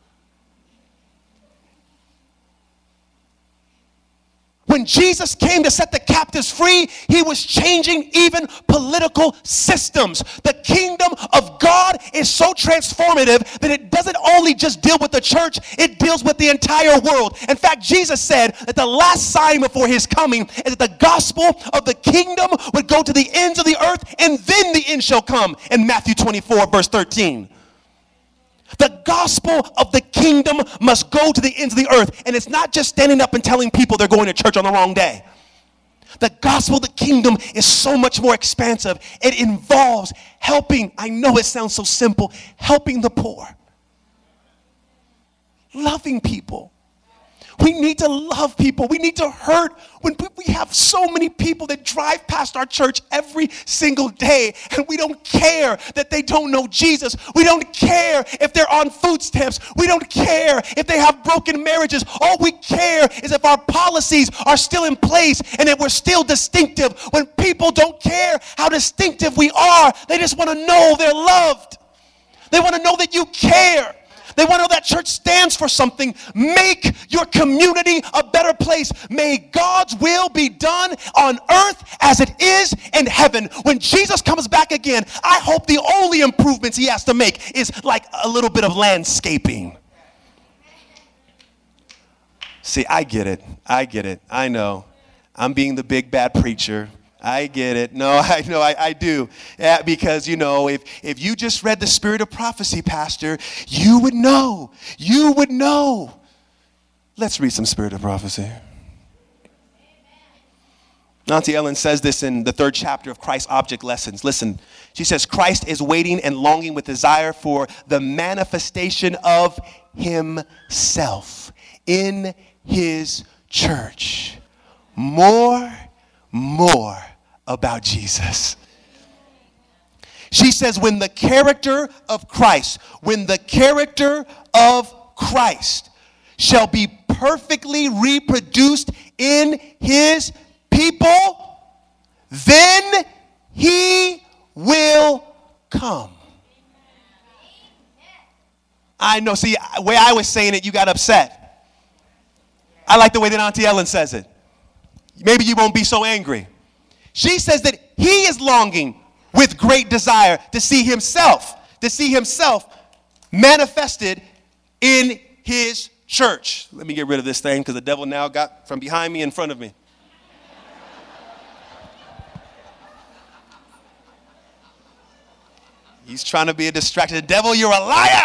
When Jesus came to set the captives free, he was changing even political systems. The kingdom of God is so transformative that it doesn't only just deal with the church, it deals with the entire world. In fact, Jesus said that the last sign before his coming is that the gospel of the kingdom would go to the ends of the earth, and then the end shall come, in Matthew twenty-four, verse thirteen. The gospel of the kingdom must go to the ends of the earth. And it's not just standing up and telling people they're going to church on the wrong day. The gospel of the kingdom is so much more expansive. It involves helping, I know it sounds so simple, helping the poor, loving people. We need to love people. We need to hurt. When we have so many people that drive past our church every single day, and we don't care that they don't know Jesus. We don't care if they're on food stamps. We don't care if they have broken marriages. All we care is if our policies are still in place and that we're still distinctive. When people don't care how distinctive we are, they just want to know they're loved. They want to know that you care. They want to know that church stands for something. Make your community a better place. May God's will be done on earth as it is in heaven. When Jesus comes back again, I hope the only improvements he has to make is like a little bit of landscaping. See, I get it. I get it. I know. I'm being the big bad preacher. I get it. No, I know, I, I do. Yeah, because, you know, if, if you just read the Spirit of Prophecy, Pastor, you would know. You would know. Let's read some Spirit of Prophecy. Auntie Ellen says this in the third chapter of Christ's Object Lessons. Listen, she says, Christ is waiting and longing with desire for the manifestation of himself in his church. More, more about Jesus. She says, when the character of Christ, when the character of Christ shall be perfectly reproduced in his people, then he will come. I know, see, the way I was saying it, you got upset. I like the way that Auntie Ellen says it. Maybe you won't be so angry. She says that he is longing with great desire to see himself, to see himself manifested in his church. Let me get rid of this thing because the devil now got from behind me in front of me. He's trying to be a distraction. The devil, you're a liar.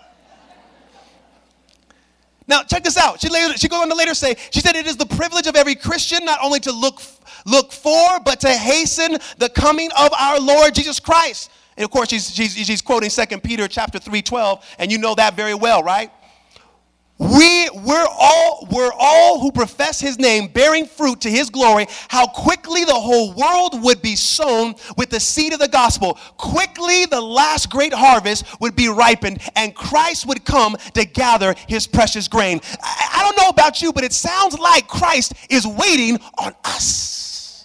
Now, check this out. She, later, she goes on to later say, she said, it is the privilege of every Christian not only to look, look for, but to hasten the coming of our Lord Jesus Christ. And of course, she's, she's, she's quoting Second Peter chapter three twelve, and you know that very well, right? We, we're all, we're all who profess his name, bearing fruit to his glory, how quickly the whole world would be sown with the seed of the gospel. Quickly the last great harvest would be ripened, and Christ would come to gather his precious grain. I, I don't know about you, but it sounds like Christ is waiting on us.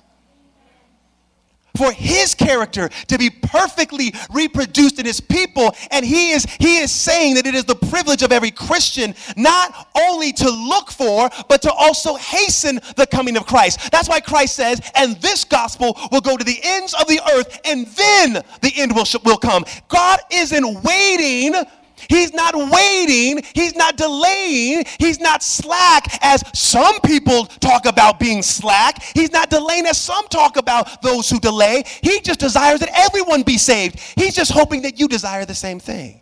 For his character to be perfectly reproduced in his people. And he is, he is saying that it is the privilege of every Christian not only to look for, but to also hasten the coming of Christ. That's why Christ says, and this gospel will go to the ends of the earth, and then the end will, will come. God isn't waiting. He's not waiting. He's not delaying. He's not slack as some people talk about being slack. He's not delaying as some talk about those who delay. He just desires that everyone be saved. He's just hoping that you desire the same thing.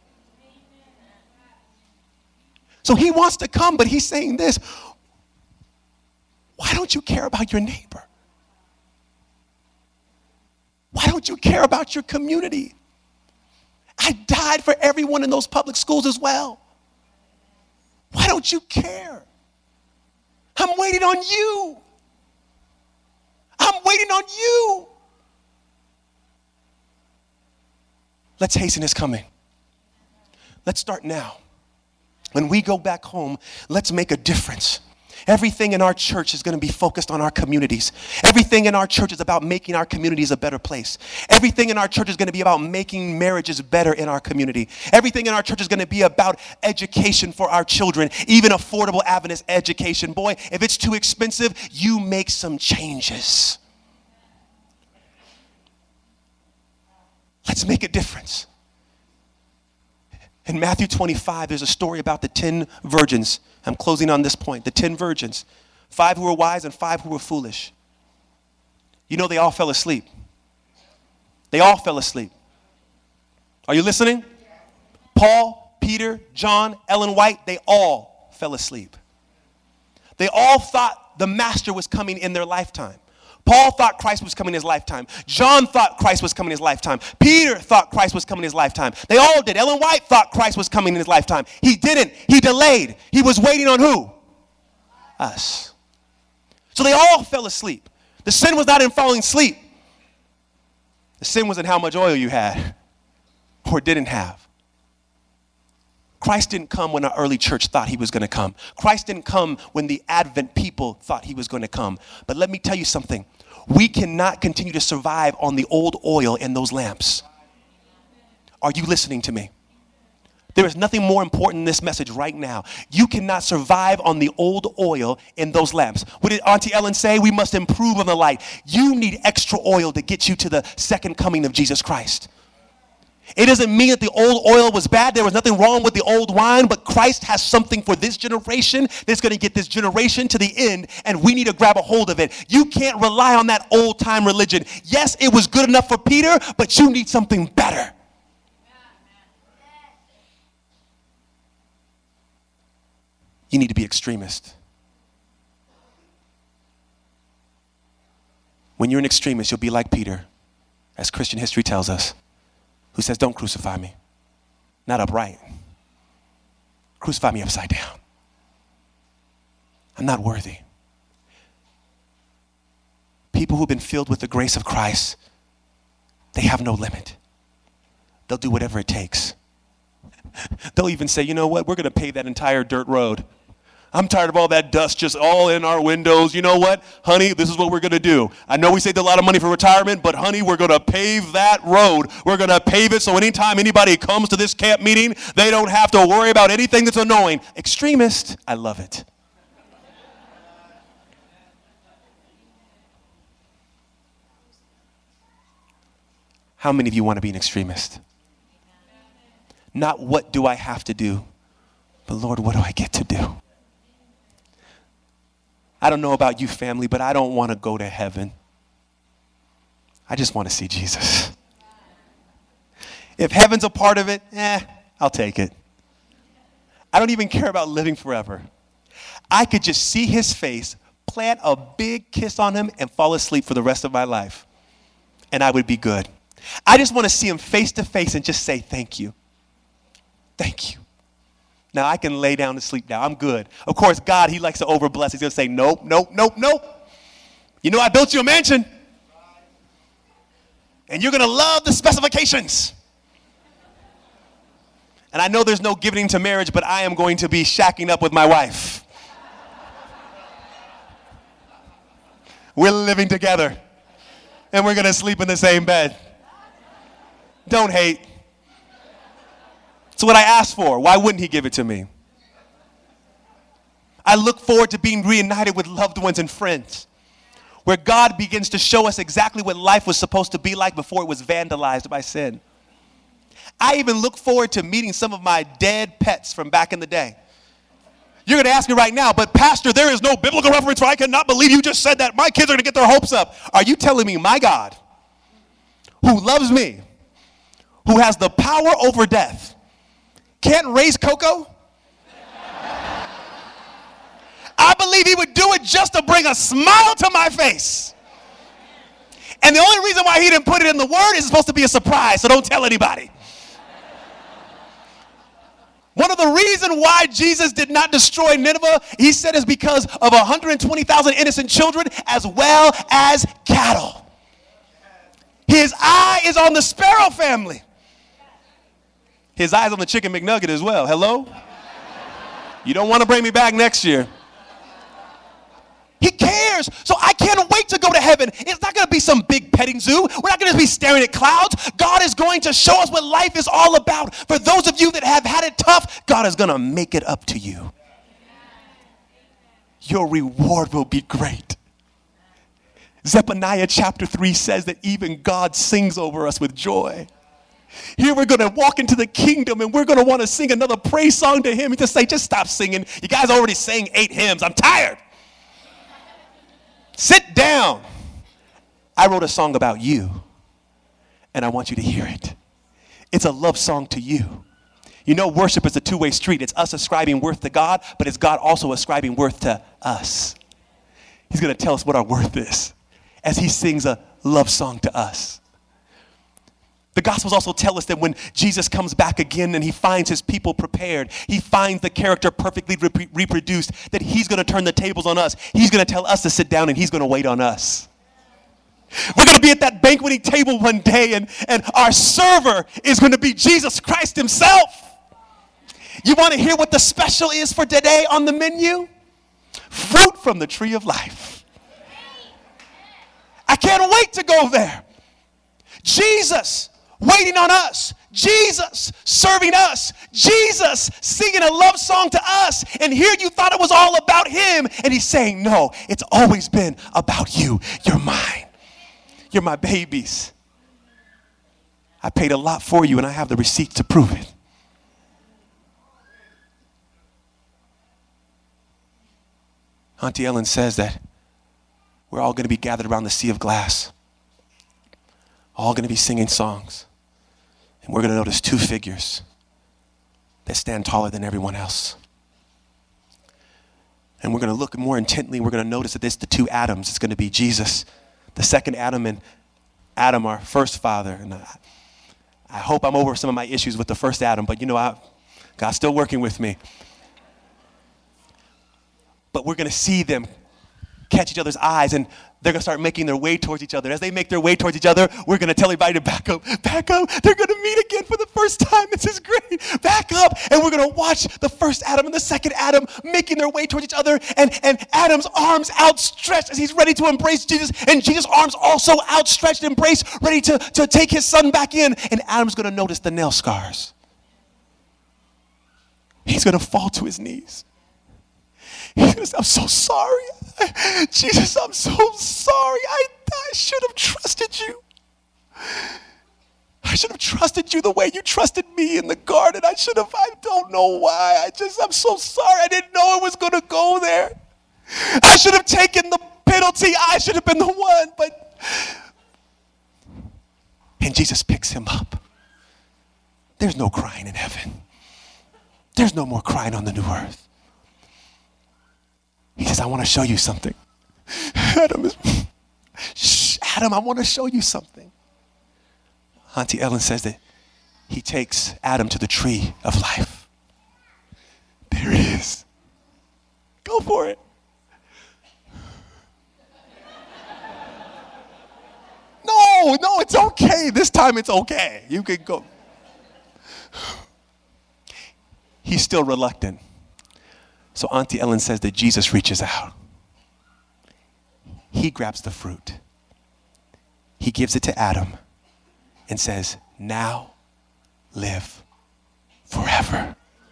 So he wants to come, but he's saying this. Why don't you care about your neighbor? Why don't you care about your community? I died for everyone in those public schools as well. Why don't you care? I'm waiting on you. I'm waiting on you. Let's hasten his coming. Let's start now. When we go back home, let's make a difference. Everything in our church is going to be focused on our communities. Everything in our church is about making our communities a better place. Everything in our church is going to be about making marriages better in our community. Everything in our church is going to be about education for our children, even affordable Adventist education. Boy, if it's too expensive, you make some changes. Let's make a difference. In Matthew twenty-five, there's a story about the ten virgins. I'm closing on this point. The ten virgins, five who were wise and five who were foolish. You know they all fell asleep. They all fell asleep. Are you listening? Paul, Peter, John, Ellen White, they all fell asleep. They all thought the master was coming in their lifetime. Paul thought Christ was coming in his lifetime. John thought Christ was coming in his lifetime. Peter thought Christ was coming in his lifetime. They all did. Ellen White thought Christ was coming in his lifetime. He didn't. He delayed. He was waiting on who? Us. So they all fell asleep. The sin was not in falling asleep. The sin was in how much oil you had or didn't have. Christ didn't come when our early church thought he was going to come. Christ didn't come when the Advent people thought he was going to come. But let me tell you something. We cannot continue to survive on the old oil in those lamps. Are you listening to me? There is nothing more important in this message right now. You cannot survive on the old oil in those lamps. What did Auntie Ellen say? We must improve on the light. You need extra oil to get you to the second coming of Jesus Christ. It doesn't mean that the old oil was bad. There was nothing wrong with the old wine, but Christ has something for this generation that's going to get this generation to the end, and we need to grab a hold of it. You can't rely on that old-time religion. Yes, it was good enough for Peter, but you need something better. You need to be extremist. When you're an extremist, you'll be like Peter, as Christian history tells us, who says, don't crucify me. Not upright. Crucify me upside down. I'm not worthy. People who've been filled with the grace of Christ, they have no limit. They'll do whatever it takes. They'll even say, you know what, we're going to pave that entire dirt road. I'm tired of all that dust just all in our windows. You know what, honey, this is what we're going to do. I know we saved a lot of money for retirement, but honey, we're going to pave that road. We're going to pave it so anytime anybody comes to this camp meeting, they don't have to worry about anything that's annoying. Extremist, I love it. How many of you want to be an extremist? Not what do I have to do, but Lord, what do I get to do? I don't know about you, family, but I don't want to go to heaven. I just want to see Jesus. If heaven's a part of it, eh, I'll take it. I don't even care about living forever. I could just see his face, plant a big kiss on him, and fall asleep for the rest of my life. And I would be good. I just want to see him face to face and just say thank you. Thank you. Now I can lay down to sleep now. I'm good. Of course, God, he likes to overbless. He's going to say, nope, nope, nope, nope. You know, I built you a mansion. And you're going to love the specifications. And I know there's no giving to marriage, but I am going to be shacking up with my wife. We're living together. And we're going to sleep in the same bed. Don't hate. It's what I asked for. Why wouldn't he give it to me? I look forward to being reunited with loved ones and friends, where God begins to show us exactly what life was supposed to be like before it was vandalized by sin. I even look forward to meeting some of my dead pets from back in the day. You're going to ask me right now, but Pastor, there is no biblical reference for I cannot believe you just said that. My kids are going to get their hopes up. Are you telling me my God, who loves me, who has the power over death, can't raise Coco? I believe he would do it just to bring a smile to my face. And the only reason why he didn't put it in the word is it's supposed to be a surprise, so don't tell anybody. One of the reasons why Jesus did not destroy Nineveh, he said, is because of one hundred twenty thousand innocent children as well as cattle. His eye is on the sparrow family. His eye is on the chicken McNugget as well. Hello? You don't want to bring me back next year. He cares. So I can't wait to go to heaven. It's not going to be some big petting zoo. We're not going to be staring at clouds. God is going to show us what life is all about. For those of you that have had it tough, God is going to make it up to you. Your reward will be great. Zephaniah chapter three says that even God sings over us with joy. Here we're going to walk into the kingdom and we're going to want to sing another praise song to him. He just say, just stop singing. You guys already sang eight hymns. I'm tired. Sit down. I wrote a song about you, and I want you to hear it. It's a love song to you. You know, worship is a two-way street. It's us ascribing worth to God, but it's God also ascribing worth to us. He's going to tell us what our worth is as he sings a love song to us. The Gospels also tell us that when Jesus comes back again and he finds his people prepared, he finds the character perfectly rep- reproduced, that he's going to turn the tables on us. He's going to tell us to sit down and he's going to wait on us. We're going to be at that banqueting table one day and, and our server is going to be Jesus Christ himself. You want to hear what the special is for today on the menu? Fruit from the tree of life. I can't wait to go there. Jesus waiting on us. Jesus serving us. Jesus singing a love song to us. And here you thought it was all about him. And he's saying, no, it's always been about you. You're mine. You're my babies. I paid a lot for you and I have the receipts to prove it. Auntie Ellen says that we're all going to be gathered around the sea of glass. All going to be singing songs. And we're going to notice two figures that stand taller than everyone else. And we're going to look more intently. We're going to notice that it's the two Adams. It's going to be Jesus, the second Adam, and Adam, our first father. And I, I hope I'm over some of my issues with the first Adam, but you know, I, God's still working with me. But we're going to see them catch each other's eyes, and they're going to start making their way towards each other. As they make their way towards each other, we're going to tell everybody to back up, back up. They're going to meet again for the first time. This is great. Back up. And we're going to watch the first Adam and the second Adam making their way towards each other, and, and Adam's arms outstretched as he's ready to embrace Jesus, and Jesus' arms also outstretched, embraced, ready to, to take his son back in. And Adam's going to notice the nail scars. He's going to fall to his knees. He's going to say, I'm so sorry. Jesus, I'm so sorry. I, I should have trusted you. I should have trusted you the way you trusted me in the garden. I should have, I don't know why. I just, I'm so sorry. I didn't know it was going to go there. I should have taken the penalty. I should have been the one, but. And Jesus picks him up. There's no crying in heaven. There's no more crying on the new earth. He says, I want to show you something. Adam is, shh, Adam, I want to show you something. Auntie Ellen says that he takes Adam to the tree of life. for it. No, no, it's okay. This time it's okay. You can go. He's still reluctant. So Auntie Ellen says that Jesus reaches out. He grabs the fruit. He gives it to Adam and says, now live forever.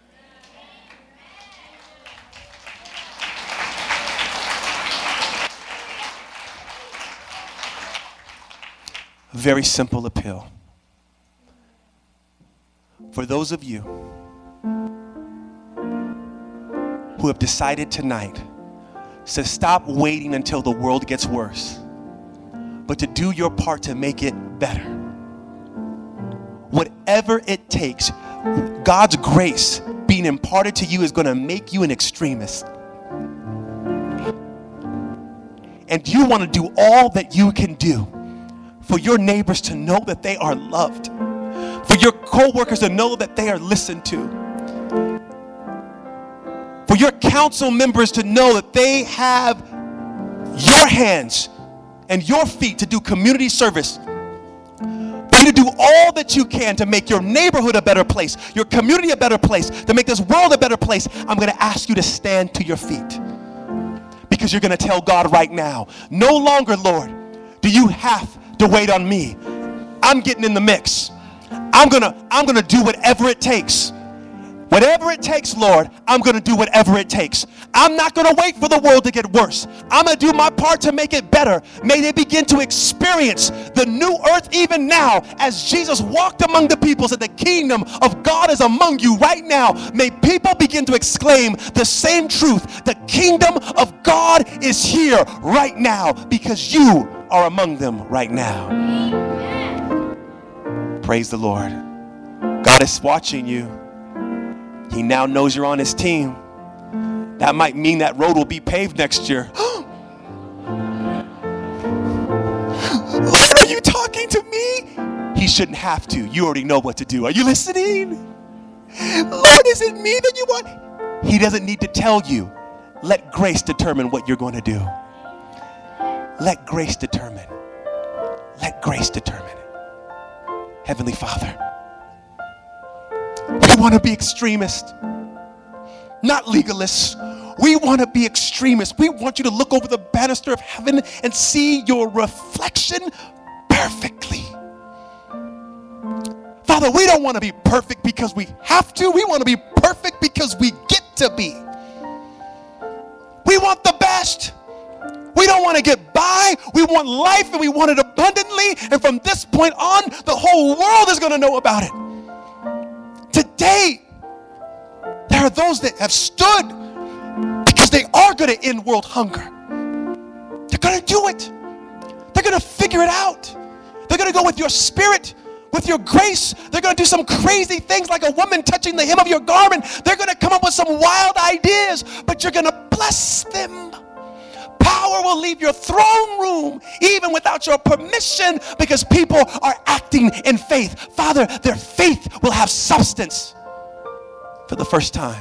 A very simple appeal. For those of you who have decided tonight to stop waiting until the world gets worse, but to do your part to make it better. Whatever it takes, God's grace being imparted to you is going to make you an extremist. And you want to do all that you can do for your neighbors to know that they are loved, for your co-workers to know that they are listened to, for your council members to know that they have your hands and your feet to do community service, for you to do all that you can to make your neighborhood a better place, your community a better place, to make this world a better place. I'm going to ask you to stand to your feet, because you're going to tell God right now, no longer, Lord, do you have to wait on me. I'm getting in the mix. I'm gonna, I'm gonna do whatever it takes. Whatever it takes, Lord, I'm gonna do whatever it takes. I'm not gonna wait for the world to get worse. I'm gonna do my part to make it better. May they begin to experience the new earth even now, as Jesus walked among the people, said the kingdom of God is among you right now. May people begin to exclaim the same truth. The kingdom of God is here right now, because you are among them right now. Amen. Praise the Lord. God is watching you. He now knows you're on his team. That might mean that road will be paved next year. Lord, are you talking to me? He shouldn't have to. You already know what to do. Are you listening? Lord, is it me that you want? He doesn't need to tell you. Let grace determine what you're going to do. Let grace determine. Let grace determine. Heavenly Father, we want to be extremists, not legalists. We want to be extremists. We want you to look over the banister of heaven and see your reflection perfectly. Father, we don't want to be perfect because we have to. We want to be perfect because we get to be. We want the best. We don't want to get by. We want life, and we want it abundantly. And from this point on, the whole world is going to know about it. Today, there are those that have stood because they are going to end world hunger. They're going to do it. They're going to figure it out. They're going to go with your spirit, with your grace. They're going to do some crazy things like a woman touching the hem of your garment. They're going to come up with some wild ideas, but you're going to bless them. Power will leave your throne room even without your permission, because people are acting in faith. Father, their faith will have substance for the first time.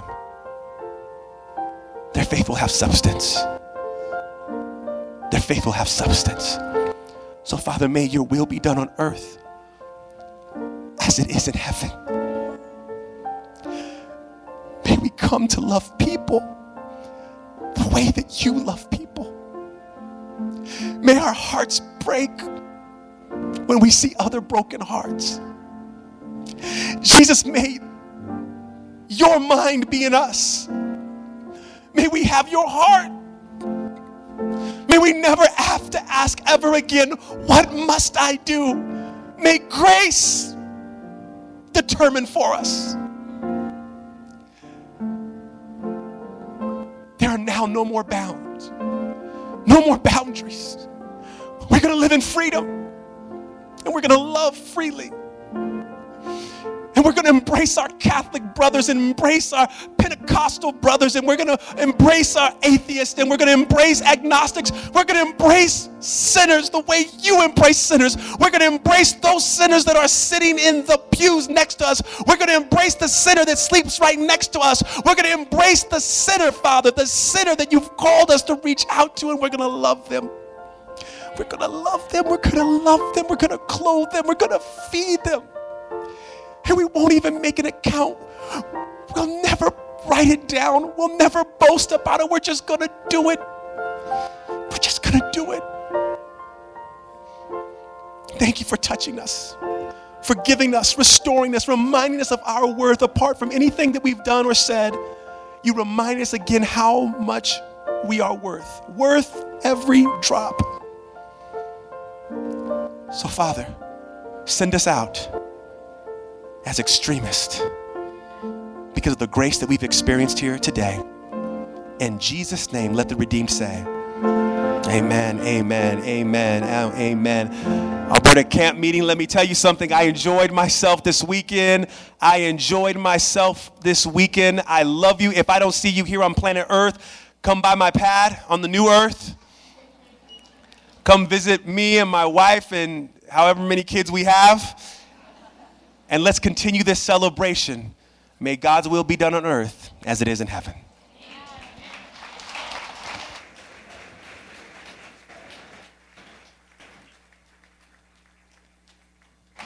Their faith will have substance. Their faith will have substance. So, Father, may your will be done on earth as it is in heaven. May we come to love people the way that you love people. May our hearts break when we see other broken hearts. Jesus, may your mind be in us. May we have your heart. May we never have to ask ever again, what must I do? May grace determine for us. There are now no more bounds, no more boundaries. We're going to live in freedom, and we're going to love freely. And And we're going to embrace our Catholic brothers and embrace our Pentecostal brothers, and we're going to embrace our atheists, and we're going to embrace agnostics. We're going to embrace sinners the way you embrace sinners. We're going to embrace those sinners that are sitting in the pews next to us. We're going to embrace the sinner that sleeps right next to us. We're going to embrace the sinner, Father, the sinner that you've called us to reach out to, and we're going to love them. We're going to love them. We're going to love them. We're going to clothe them. We're going to feed them. And we won't even make an account. We'll never write it down. We'll never boast about it. We're just going to do it. We're just going to do it. Thank you for touching us, forgiving us, restoring us, reminding us of our worth apart from anything that we've done or said. You remind us again how much we are worth. Worth every drop. So, Father, send us out as extremists because of the grace that we've experienced here today. In Jesus' name, let the redeemed say, amen, amen, amen, amen. Alberta Camp Meeting, let me tell you something. I enjoyed myself this weekend. I enjoyed myself this weekend. I love you. If I don't see you here on planet Earth, come by my pad on the new earth. Come visit me and my wife and however many kids we have. And let's continue this celebration. May God's will be done on earth as it is in heaven.